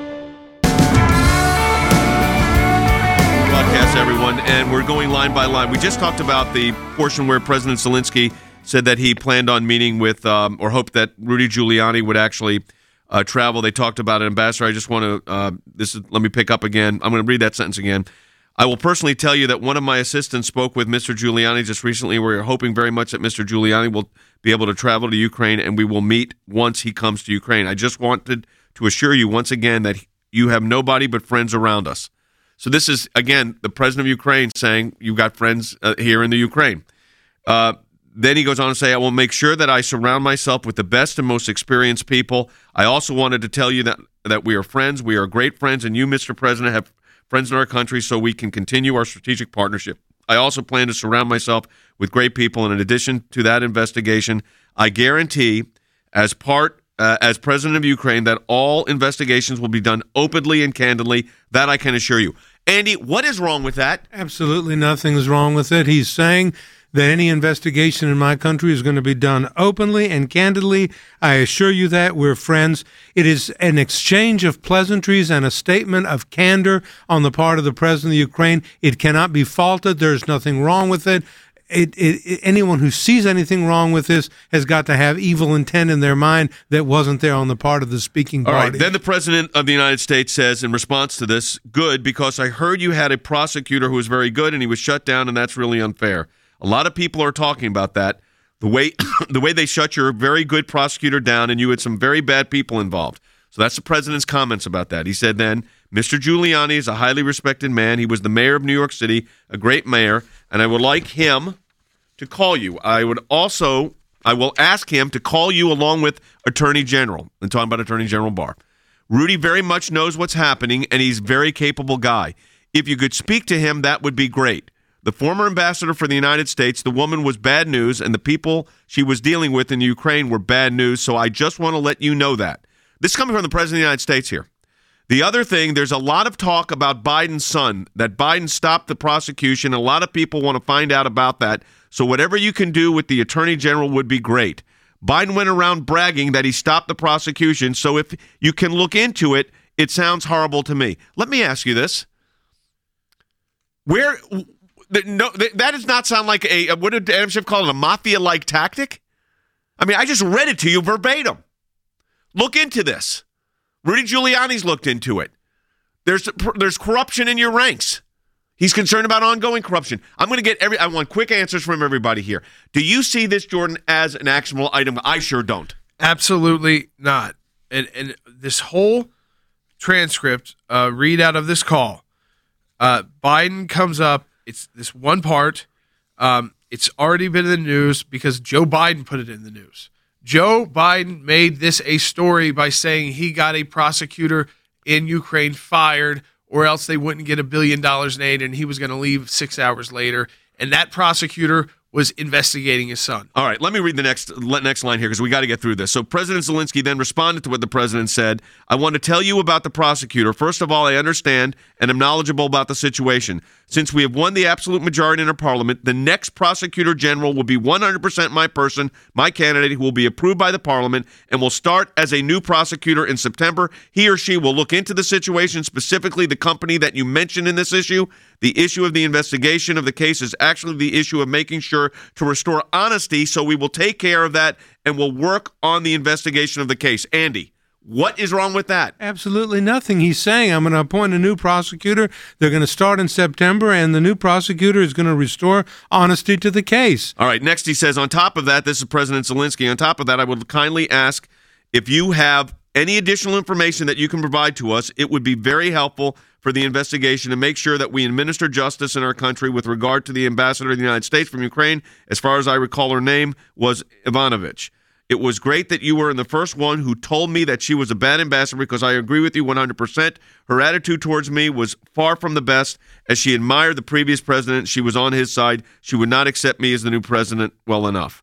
Podcast, everyone, and we're going line by line. We just talked about the portion where President Zelensky said that he planned on meeting with or hoped that Rudy Giuliani would actually travel. They talked about it. Ambassador, I just want to let me pick up again. I'm going to read that sentence again. I will personally tell you that one of my assistants spoke with Mr. Giuliani just recently. We're hoping very much that Mr. Giuliani will be able to travel to Ukraine, and we will meet once he comes to Ukraine. I just wanted to assure you once again that you have nobody but friends around us. So this is, again, the president of Ukraine saying, you've got friends here in the Ukraine. Then he goes on to say, I will make sure that I surround myself with the best and most experienced people. I also wanted to tell you that we are friends. We are great friends, and you, Mr. President, have friends in our country so we can continue our strategic partnership. I also plan to surround myself with great people, and in addition to that investigation, I guarantee, as president of Ukraine, that all investigations will be done openly and candidly. That I can assure you. Andy, what is wrong with that? Absolutely nothing is wrong with it. He's saying that any investigation in my country is going to be done openly and candidly. I assure you that we're friends. It is an exchange of pleasantries and a statement of candor on the part of the president of Ukraine. It cannot be faulted. There's nothing wrong with it. Anyone who sees anything wrong with this has got to have evil intent in their mind that wasn't there on the part of the speaking party. All right. Then the president of the United States says in response to this, good, because I heard you had a prosecutor who was very good and he was shut down, and that's really unfair. A lot of people are talking about that. The way they shut your very good prosecutor down, and you had some very bad people involved. So that's the president's comments about that. He said then, Mr. Giuliani is a highly respected man. He was the mayor of New York City, a great mayor, and I would like him to call you. I will ask him to call you along with Attorney General. I'm talking about Attorney General Barr. Rudy very much knows what's happening, and he's a very capable guy. If you could speak to him, that would be great. The former ambassador for the United States, the woman was bad news, and the people she was dealing with in Ukraine were bad news, so I just want to let you know that. This is coming from the President of the United States here. The other thing, there's a lot of talk about Biden's son, that Biden stopped the prosecution. A lot of people want to find out about that. So whatever you can do with the Attorney General would be great. Biden went around bragging that he stopped the prosecution, so if you can look into it, it sounds horrible to me. Let me ask you this. That does not sound like what did Adam Schiff call it, a mafia-like tactic? I mean, I just read it to you verbatim. Look into this. Rudy Giuliani's looked into it. There's corruption in your ranks. He's concerned about ongoing corruption. I'm going to get I want quick answers from everybody here. Do you see this, Jordan, as an actionable item? I sure don't. Absolutely not. And this whole transcript, readout of this call, Biden comes up. It's this one part. It's already been in the news because Joe Biden put it in the news. Joe Biden made this a story by saying he got a prosecutor in Ukraine fired, or else they wouldn't get $1 billion in aid, and he was going to leave 6 hours later. And that prosecutor was investigating his son. All right, let me read the next line here because we got to get through this. So President Zelensky then responded to what the president said. I want to tell you about the prosecutor. First of all, I understand and am knowledgeable about the situation. Since we have won the absolute majority in our parliament, the next prosecutor general will be 100% my person, my candidate, who will be approved by the parliament and will start as a new prosecutor in September. He or she will look into the situation, specifically the company that you mentioned in this issue. The issue of the investigation of the case is actually the issue of making sure to restore honesty, so we will take care of that and we'll work on the investigation of the case. Andy, what is wrong with that? Absolutely nothing. He's saying, I'm going to appoint a new prosecutor. They're going to start in September, and the new prosecutor is going to restore honesty to the case. All right, next he says, on top of that, this is President Zelensky, on top of that, I would kindly ask if you have any additional information that you can provide to us. It would be very helpful for the investigation to make sure that we administer justice in our country with regard to the ambassador of the United States from Ukraine. As far as I recall, her name was Ivanovich. It was great that you were the first one who told me that she was a bad ambassador, because I agree with you 100%. Her attitude towards me was far from the best. As she admired the previous president, she was on his side. She would not accept me as the new president well enough.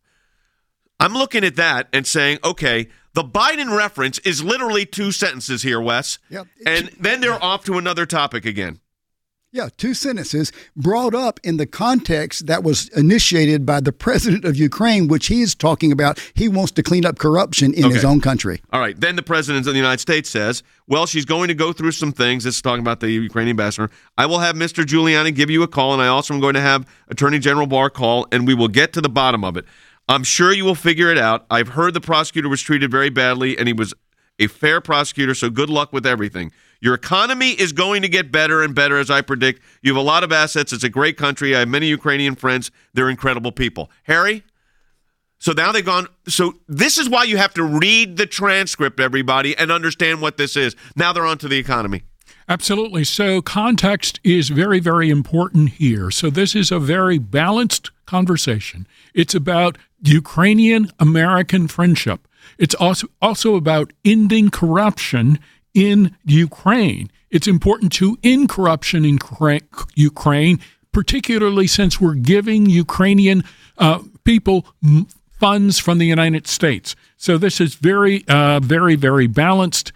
I'm looking at that and saying, okay, the Biden reference is literally 2 sentences here, Wes. Yep. And then they're off to another topic again. Yeah, 2 sentences brought up in the context that was initiated by the president of Ukraine, which he is talking about. He wants to clean up corruption in his own country. All right. Then the president of the United States says, well, she's going to go through some things. This is talking about the Ukrainian ambassador. I will have Mr. Giuliani give you a call, and I also am going to have Attorney General Barr call, and we will get to the bottom of it. I'm sure you will figure it out. I've heard the prosecutor was treated very badly, and he was a fair prosecutor, so good luck with everything. Your economy is going to get better and better, as I predict. You have a lot of assets. It's a great country. I have many Ukrainian friends. They're incredible people. Harry? So now they've gone. So this is why you have to read the transcript, everybody, and understand what this is. Now they're on to the economy. Absolutely. So context is very, very important here. So this is a very balanced conversation. It's about Ukrainian-American friendship. It's also about ending corruption in Ukraine. It's important to end corruption in Ukraine, particularly since we're giving Ukrainian people funds from the United States. So this is very, very, very balanced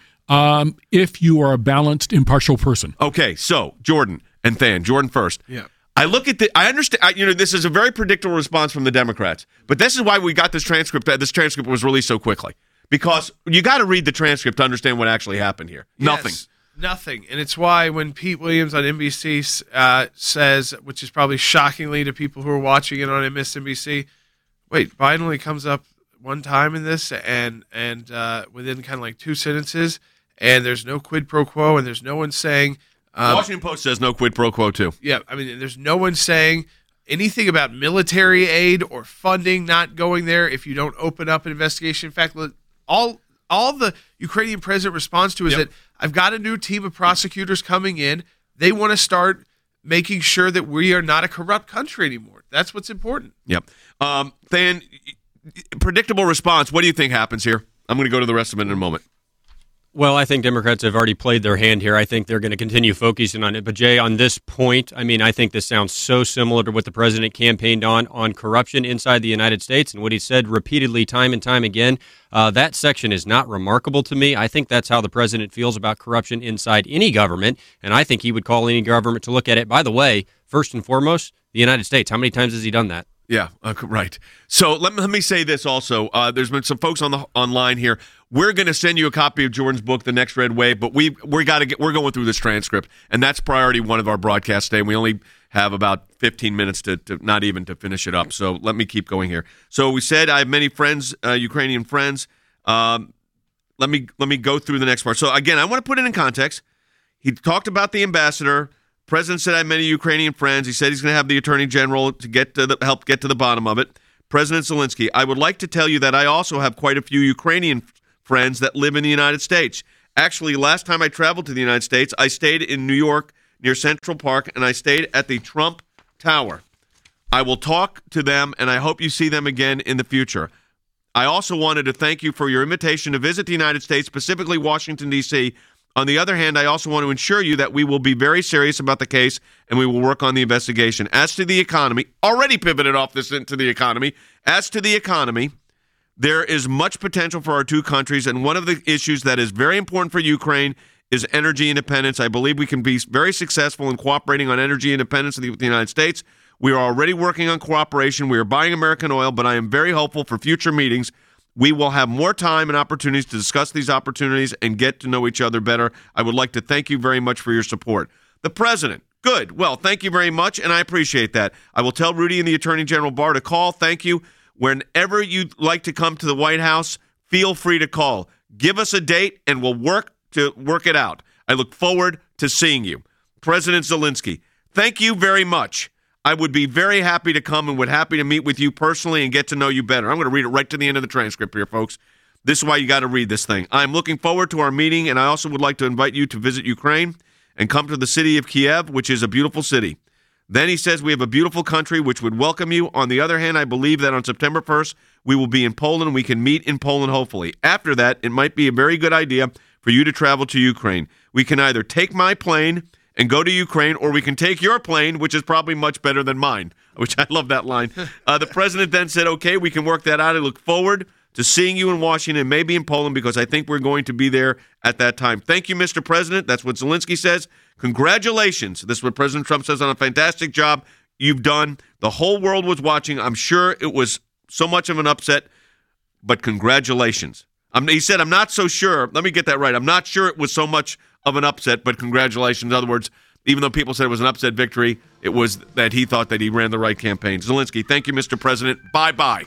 if you are a balanced, impartial person. Okay, so Jordan and Than. Jordan first. Yeah. I look at I understand, this is a very predictable response from the Democrats, but this is why we got this transcript. This transcript was released so quickly, because you got to read the transcript to understand what actually happened here. Yes, nothing. And it's why when Pete Williams on NBC says, which is probably shockingly to people who are watching it on MSNBC, wait, Biden only comes up one time in this, and within kind of like 2 sentences, and there's no quid pro quo, and there's no one saying. Washington Post says no quid pro quo too. Yeah, I mean, there's no one saying anything about military aid or funding not going there if you don't open up an investigation. In fact, all the Ukrainian president responds to is that I've got a new team of prosecutors coming in. They want to start making sure that we are not a corrupt country anymore. That's what's important. Yep. Than, predictable response. What do you think happens here? I'm going to go to the rest of it in a moment. Well, I think Democrats have already played their hand here. I think they're going to continue focusing on it. But, Jay, on this point, I mean, I think this sounds so similar to what the president campaigned on corruption inside the United States and what he said repeatedly time and time again. That section is not remarkable to me. I think that's how the president feels about corruption inside any government, and I think he would call any government to look at it. By the way, first and foremost, the United States. How many times has he done that? Yeah, right. So let me say this also. There's been some folks online here. We're going to send you a copy of Jordan's book, The Next Red Wave, but we're going through this transcript, and that's priority one of our broadcasts today. We only have about 15 minutes to not even to finish it up. So let me keep going here. So we said I have many friends, Ukrainian friends. Let me go through the next part. So again, I want to put it in context. He talked about the ambassador. President said I have many Ukrainian friends. He said he's going to have the Attorney General to help get to the bottom of it. President Zelensky, I would like to tell you that I also have quite a few Ukrainian friends that live in the United States. Actually, last time I traveled to the United States, I stayed in New York near Central Park, and I stayed at the Trump Tower. I will talk to them, and I hope you see them again in the future. I also wanted to thank you for your invitation to visit the United States, specifically Washington, D.C. On the other hand, I also want to assure you that we will be very serious about the case, and we will work on the investigation. As to the economy, already pivoted off this into the economy. As to the economy, there is much potential for our two countries, and one of the issues that is very important for Ukraine is energy independence. I believe we can be very successful in cooperating on energy independence with the United States. We are already working on cooperation. We are buying American oil, but I am very hopeful for future meetings. We will have more time and opportunities to discuss these opportunities and get to know each other better. I would like to thank you very much for your support. The President, good. Well, thank you very much, and I appreciate that. I will tell Rudy and the Attorney General Barr to call. Thank you. Whenever you'd like to come to the White House, feel free to call. Give us a date, and we'll work it out. I look forward to seeing you. President Zelensky, thank you very much. I would be very happy to come and would happy to meet with you personally and get to know you better. I'm going to read it right to the end of the transcript here, folks. This is why you got to read this thing. I'm looking forward to our meeting, and I also would like to invite you to visit Ukraine and come to the city of Kiev, which is a beautiful city. Then he says we have a beautiful country which would welcome you. On the other hand, I believe that on September 1st, we will be in Poland and we can meet in Poland, hopefully. After that, it might be a very good idea for you to travel to Ukraine. We can either take my plane and go to Ukraine, or we can take your plane, which is probably much better than mine, which I love that line. The president then said, okay, we can work that out. I look forward to seeing you in Washington, maybe in Poland, because I think we're going to be there at that time. Thank you, Mr. President. That's what Zelensky says. Congratulations. This is what President Trump says on a fantastic job you've done. The whole world was watching. I'm sure it was so much of an upset, but congratulations. He said, I'm not so sure. Let me get that right. I'm not sure it was so much of an upset, but congratulations. In other words, even though people said it was an upset victory, it was that he thought that he ran the right campaign. Zelensky, thank you, Mr. President. Bye-bye.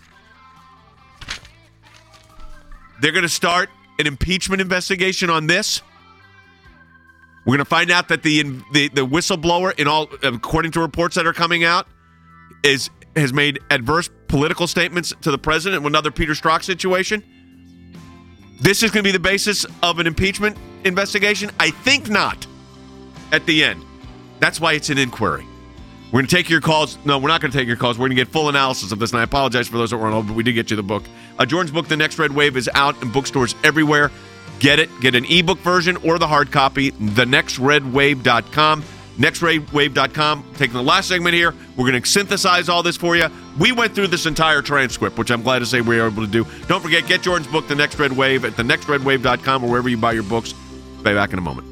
They're going to start an impeachment investigation on this. We're going to find out that the whistleblower, according to reports that are coming out, has made adverse political statements to the president. Another Peter Strzok situation. This is going to be the basis of an impeachment investigation? I think not. At the end. That's why it's an inquiry. We're going to take your calls. No, we're not going to take your calls. We're going to get full analysis of this, and I apologize for those that weren't on, but we did get you the book. Jordan's book, The Next Red Wave, is out in bookstores everywhere. Get it. Get an ebook version or the hard copy, thenextredwave.com. Nextredwave.com. Taking the last segment here, we're going to synthesize all this for you. We went through this entire transcript, which I'm glad to say we were able to do. Don't forget, get Jordan's book, The Next Red Wave, at thenextredwave.com or wherever you buy your books. Be back in a moment.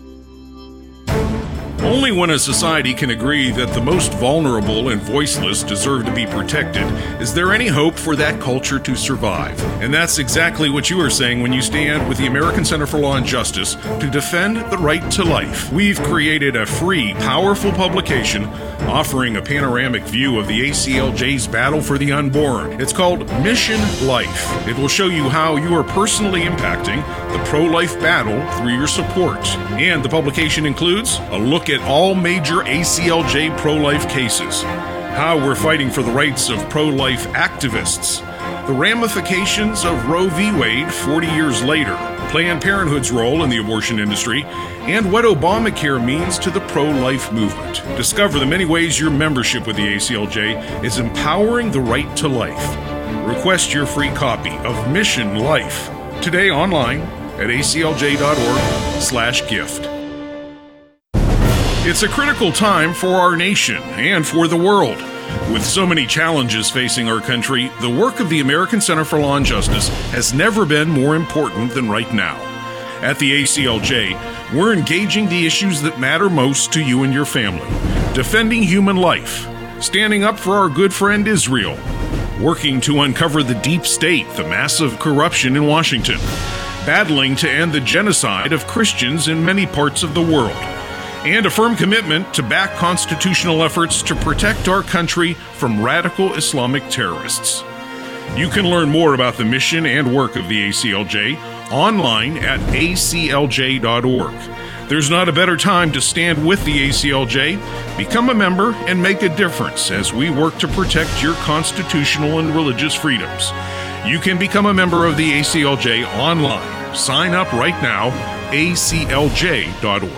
Only when a society can agree that the most vulnerable and voiceless deserve to be protected is there any hope for that culture to survive. And that's exactly what you are saying when you stand with the American Center for Law and Justice to defend the right to life. We've created a free, powerful publication offering a panoramic view of the ACLJ's battle for the unborn. It's called Mission Life. It will show you how you are personally impacting the pro-life battle through your support. And the publication includes a look at all major ACLJ pro-life cases, how we're fighting for the rights of pro-life activists, the ramifications of Roe v. Wade 40 years later, Planned Parenthood's role in the abortion industry, and what Obamacare means to the pro-life movement. Discover the many ways your membership with the ACLJ is empowering the right to life. Request your free copy of Mission Life today online at aclj.org/gift. It's a critical time for our nation and for the world. With so many challenges facing our country, the work of the American Center for Law and Justice has never been more important than right now. At the ACLJ, we're engaging the issues that matter most to you and your family, defending human life, standing up for our good friend Israel, working to uncover the deep state, the massive corruption in Washington, battling to end the genocide of Christians in many parts of the world, and a firm commitment to back constitutional efforts to protect our country from radical Islamic terrorists. You can learn more about the mission and work of the ACLJ online at aclj.org. There's not a better time to stand with the ACLJ. Become a member and make a difference as we work to protect your constitutional and religious freedoms. You can become a member of the ACLJ online. Sign up right now, aclj.org.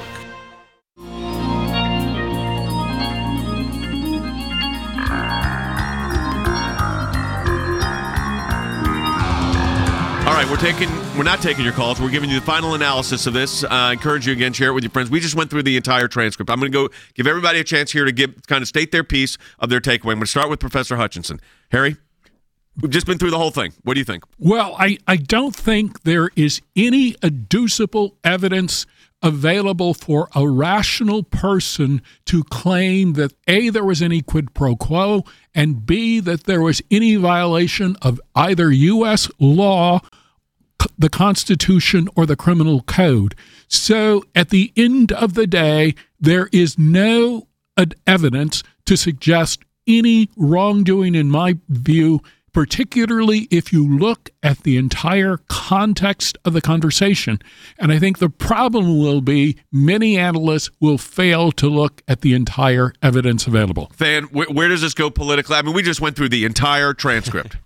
All right, we're not taking your calls. We're giving you the final analysis of this. I encourage you again, share it with your friends. We just went through the entire transcript. I'm going to go give everybody a chance here to kind of state their piece of their takeaway. I'm going to start with Professor Hutchinson. Harry, we've just been through the whole thing. What do you think? Well, I don't think there is any adducible evidence available for a rational person to claim that A, there was any quid pro quo, and B, that there was any violation of either U.S. law, the Constitution, or the criminal code. So at the end of the day, there is no evidence to suggest any wrongdoing, in my view, particularly if you look at the entire context of the conversation. And I think the problem will be many analysts will fail to look at the entire evidence available. Van, where does this go politically? I mean, we just went through the entire transcript.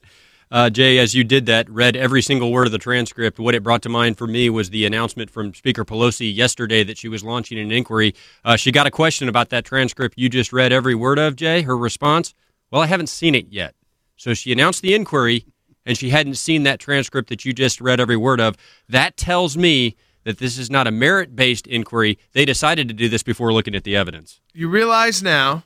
Jay, as you did that, read every single word of the transcript, what it brought to mind for me was the announcement from Speaker Pelosi yesterday that she was launching an inquiry. She got a question about that transcript you just read every word of, Jay. Her response, well, I haven't seen it yet. So she announced the inquiry, and she hadn't seen that transcript that you just read every word of. That tells me that this is not a merit-based inquiry. They decided to do this before looking at the evidence. You realize now,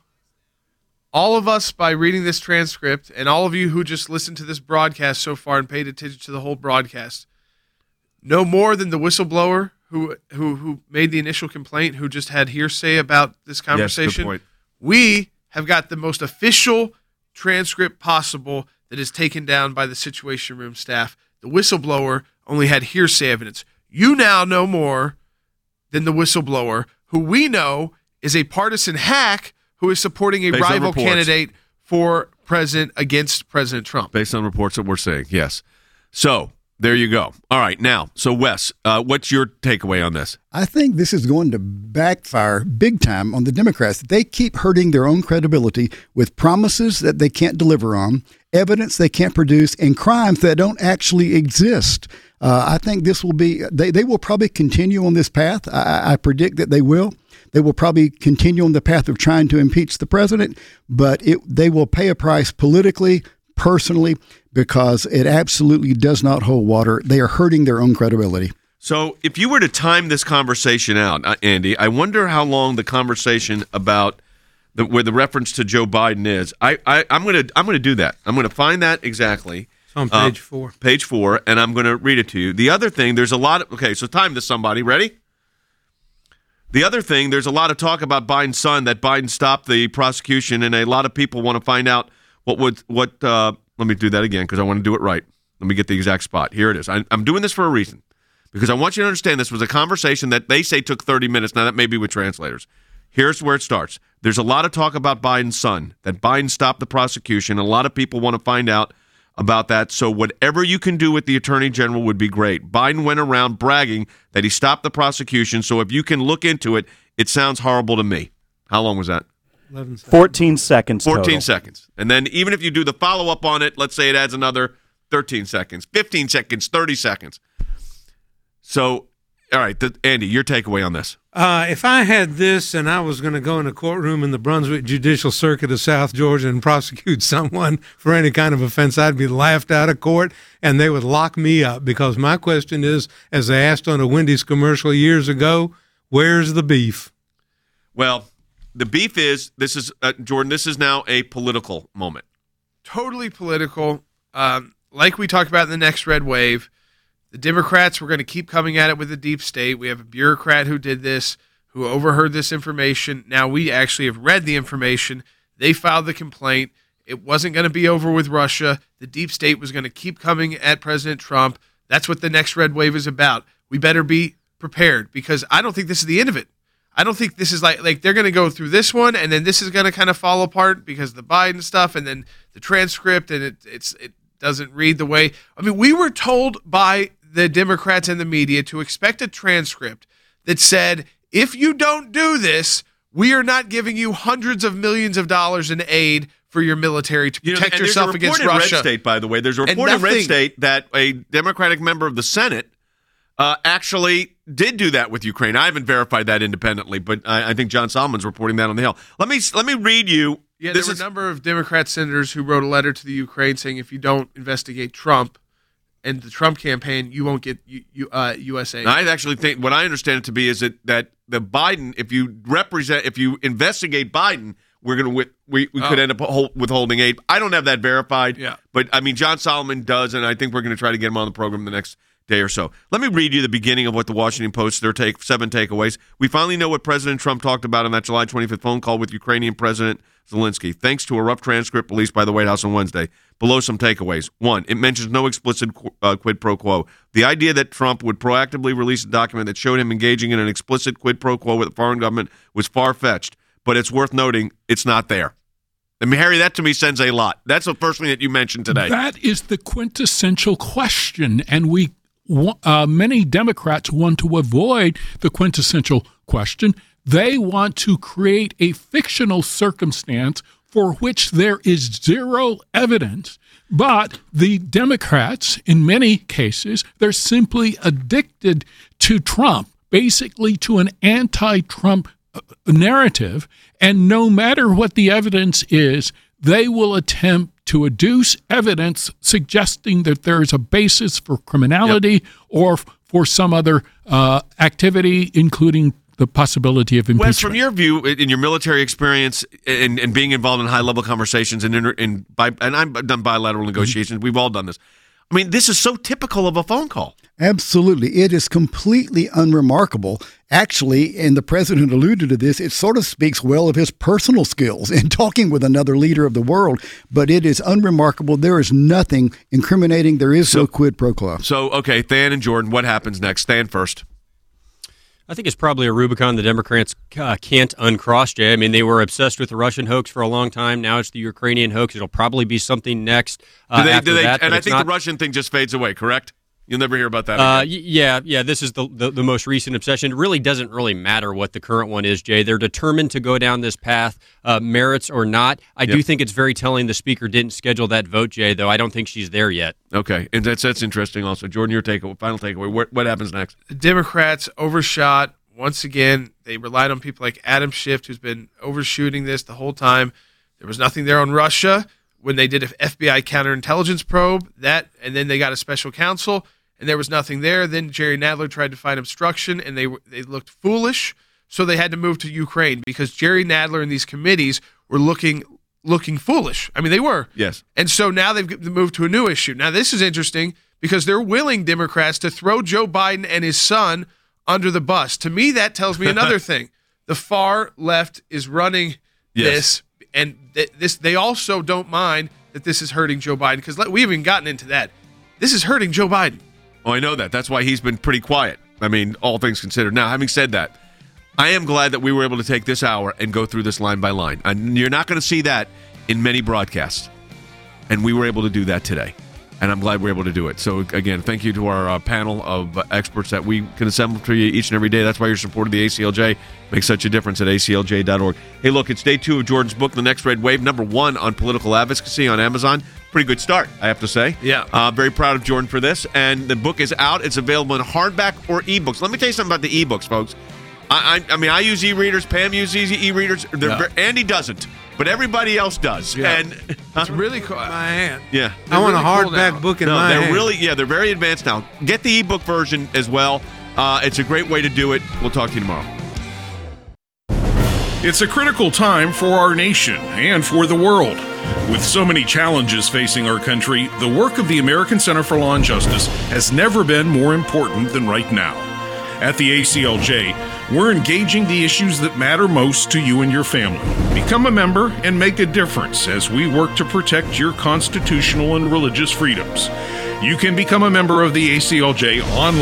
all of us, by reading this transcript, and all of you who just listened to this broadcast so far and paid attention to the whole broadcast, know more than the whistleblower who made the initial complaint, who just had hearsay about this conversation. Yes, good point. We have got the most official transcript possible that is taken down by the Situation Room staff. The whistleblower only had hearsay evidence. You now know more than the whistleblower, who we know is a partisan hack who is supporting a rival candidate for president against President Trump. Based on reports that we're seeing, yes. So there you go. All right, now, so Wes, what's your takeaway on this? I think this is going to backfire big time on the Democrats. They keep hurting their own credibility with promises that they can't deliver on, evidence they can't produce, and crimes that don't actually exist. I think this will be, they will probably continue on this path. I predict that they will. They will probably continue on the path of trying to impeach the president, but they will pay a price politically, personally, because it absolutely does not hold water. They are hurting their own credibility. So if you were to time this conversation out, Andy, I wonder how long the conversation about where the reference to Joe Biden is. I'm going to do that. I'm going to find that exactly. It's on page 4. Page 4, and I'm going to read it to you. The other thing, there's a lot of, okay, so time this, somebody. Ready? The other thing, there's a lot of talk about Biden's son, that Biden stopped the prosecution, and a lot of people want to find out let me do that again because I want to do it right. Let me get the exact spot. Here it is. I'm doing this for a reason, because I want you to understand this was a conversation that they say took 30 minutes. Now, that may be with translators. Here's where it starts. There's a lot of talk about Biden's son, that Biden stopped the prosecution. A lot of people want to find out about that. So whatever you can do with the attorney general would be great. Biden went around bragging that he stopped the prosecution. So if you can look into it, it sounds horrible to me. How long was that? 11 seconds. 14 seconds 14 total. seconds. And then even if you do the follow-up on it, let's say it adds another 13 seconds, 15 seconds, 30 seconds. So, all right, Andy, your takeaway on this. If I had this and I was going to go in a courtroom in the Brunswick Judicial Circuit of South Georgia and prosecute someone for any kind of offense, I'd be laughed out of court and they would lock me up, because my question is, as I asked on a Wendy's commercial years ago, where's the beef? Well, the beef is, Jordan, this is now a political moment. Totally political. Like we talked about in the next red wave, the Democrats were going to keep coming at it with the deep state. We have a bureaucrat who did this, who overheard this information. Now we actually have read the information. They filed the complaint. It wasn't going to be over with Russia. The deep state was going to keep coming at President Trump. That's what the next red wave is about. We better be prepared, because I don't think this is the end of it. I don't think this is like they're going to go through this one, and then this is going to kind of fall apart because of the Biden stuff, and then the transcript, and it doesn't read the way. I mean, we were told by the Democrats and the media to expect a transcript that said, if you don't do this, we are not giving you hundreds of millions of dollars in aid for your military to protect yourself against Russia. There's a report in Red State, by the way. There's a report in Red State that a Democratic member of the Senate actually did do that with Ukraine. I haven't verified that independently, but I think John Solomon's reporting that on the Hill. Let me read you. Yeah, there were a number of Democrat senators who wrote a letter to the Ukraine saying, if you don't investigate Trump and the Trump campaign, you won't get U.S. aid. I actually think what I understand it to be is that the Biden, if you investigate Biden, we could end up withholding aid. I don't have that verified. Yeah. But I mean, John Solomon does, and I think we're going to try to get him on the program the next day or so. Let me read you the beginning of what the Washington Post, their 7 takeaways. We finally know what President Trump talked about in that July 25th phone call with Ukrainian President Zelensky, thanks to a rough transcript released by the White House on Wednesday. Below some takeaways. 1, it mentions no explicit quid pro quo. The idea that Trump would proactively release a document that showed him engaging in an explicit quid pro quo with a foreign government was far-fetched, but it's worth noting it's not there. I mean, Harry, that to me sends a lot. That's the first thing that you mentioned today. That is the quintessential question, and many Democrats want to avoid the quintessential question. They want to create a fictional circumstance for which there is zero evidence. But the Democrats, in many cases, they're simply addicted to Trump, basically to an anti-Trump narrative. And no matter what the evidence is, they will attempt to adduce evidence suggesting that there is a basis for criminality or for some other activity, including the possibility of impeachment. Wes, from your view, in your military experience and being involved in high-level conversations and I've done bilateral negotiations, we've all done this. I mean, this is so typical of a phone call. Absolutely. It is completely unremarkable. Actually, and the president alluded to this, it sort of speaks well of his personal skills in talking with another leader of the world, but it is unremarkable. There is nothing incriminating. There is no quid pro quo. So, okay, Than and Jordan, what happens next? Than first. I think it's probably a Rubicon the Democrats can't uncross, Jay. I mean, they were obsessed with the Russian hoax for a long time. Now it's the Ukrainian hoax. It'll probably be something next. After that, and I think the Russian thing just fades away, correct? You'll never hear about that again. Yeah. This is the most recent obsession. It really doesn't really matter what the current one is, Jay. They're determined to go down this path, merits or not. I do think it's very telling the speaker didn't schedule that vote, Jay, though I don't think she's there yet. Okay, and that's interesting also. Jordan, your final takeaway. What happens next? The Democrats overshot. Once again, they relied on people like Adam Schiff, who's been overshooting this the whole time. There was nothing there on Russia when they did an FBI counterintelligence probe, and then they got a special counsel, and there was nothing there. Then Jerry Nadler tried to find obstruction, and they looked foolish, so they had to move to Ukraine because Jerry Nadler and these committees were looking foolish. I mean, they were. Yes. And so now they've moved to a new issue. Now, this is interesting because they're willing, Democrats, to throw Joe Biden and his son under the bus. To me, that tells me another thing. The far left is running this, and they also don't mind that this is hurting Joe Biden, because we haven't even gotten into that. This is hurting Joe Biden. Oh, I know that. That's why he's been pretty quiet. I mean, all things considered. Now, having said that, I am glad that we were able to take this hour and go through this line by line. And you're not going to see that in many broadcasts. And we were able to do that today. And I'm glad we're able to do it. So, again, thank you to our panel of experts that we can assemble for you each and every day. That's why your support of the ACLJ makes such a difference at aclj.org. Hey, look, it's day 2 of Jordan's book, The Next Red Wave, #1 on political advocacy on Amazon. Pretty good start, I have to say. Yeah. Very proud of Jordan for this. And the book is out. It's available in hardback or ebooks. Let me tell you something about the ebooks, folks. I mean, I use e-readers. Pam uses e-readers. Andy doesn't, but everybody else does. Yeah. And it's really cool. My hand. Yeah, I want really a hardback book in my hand. They're very advanced now. Get the ebook version as well. It's a great way to do it. We'll talk to you tomorrow. It's a critical time for our nation and for the world. With so many challenges facing our country, the work of the American Center for Law and Justice has never been more important than right now. At the ACLJ, we're engaging the issues that matter most to you and your family. Become a member and make a difference as we work to protect your constitutional and religious freedoms. You can become a member of the ACLJ online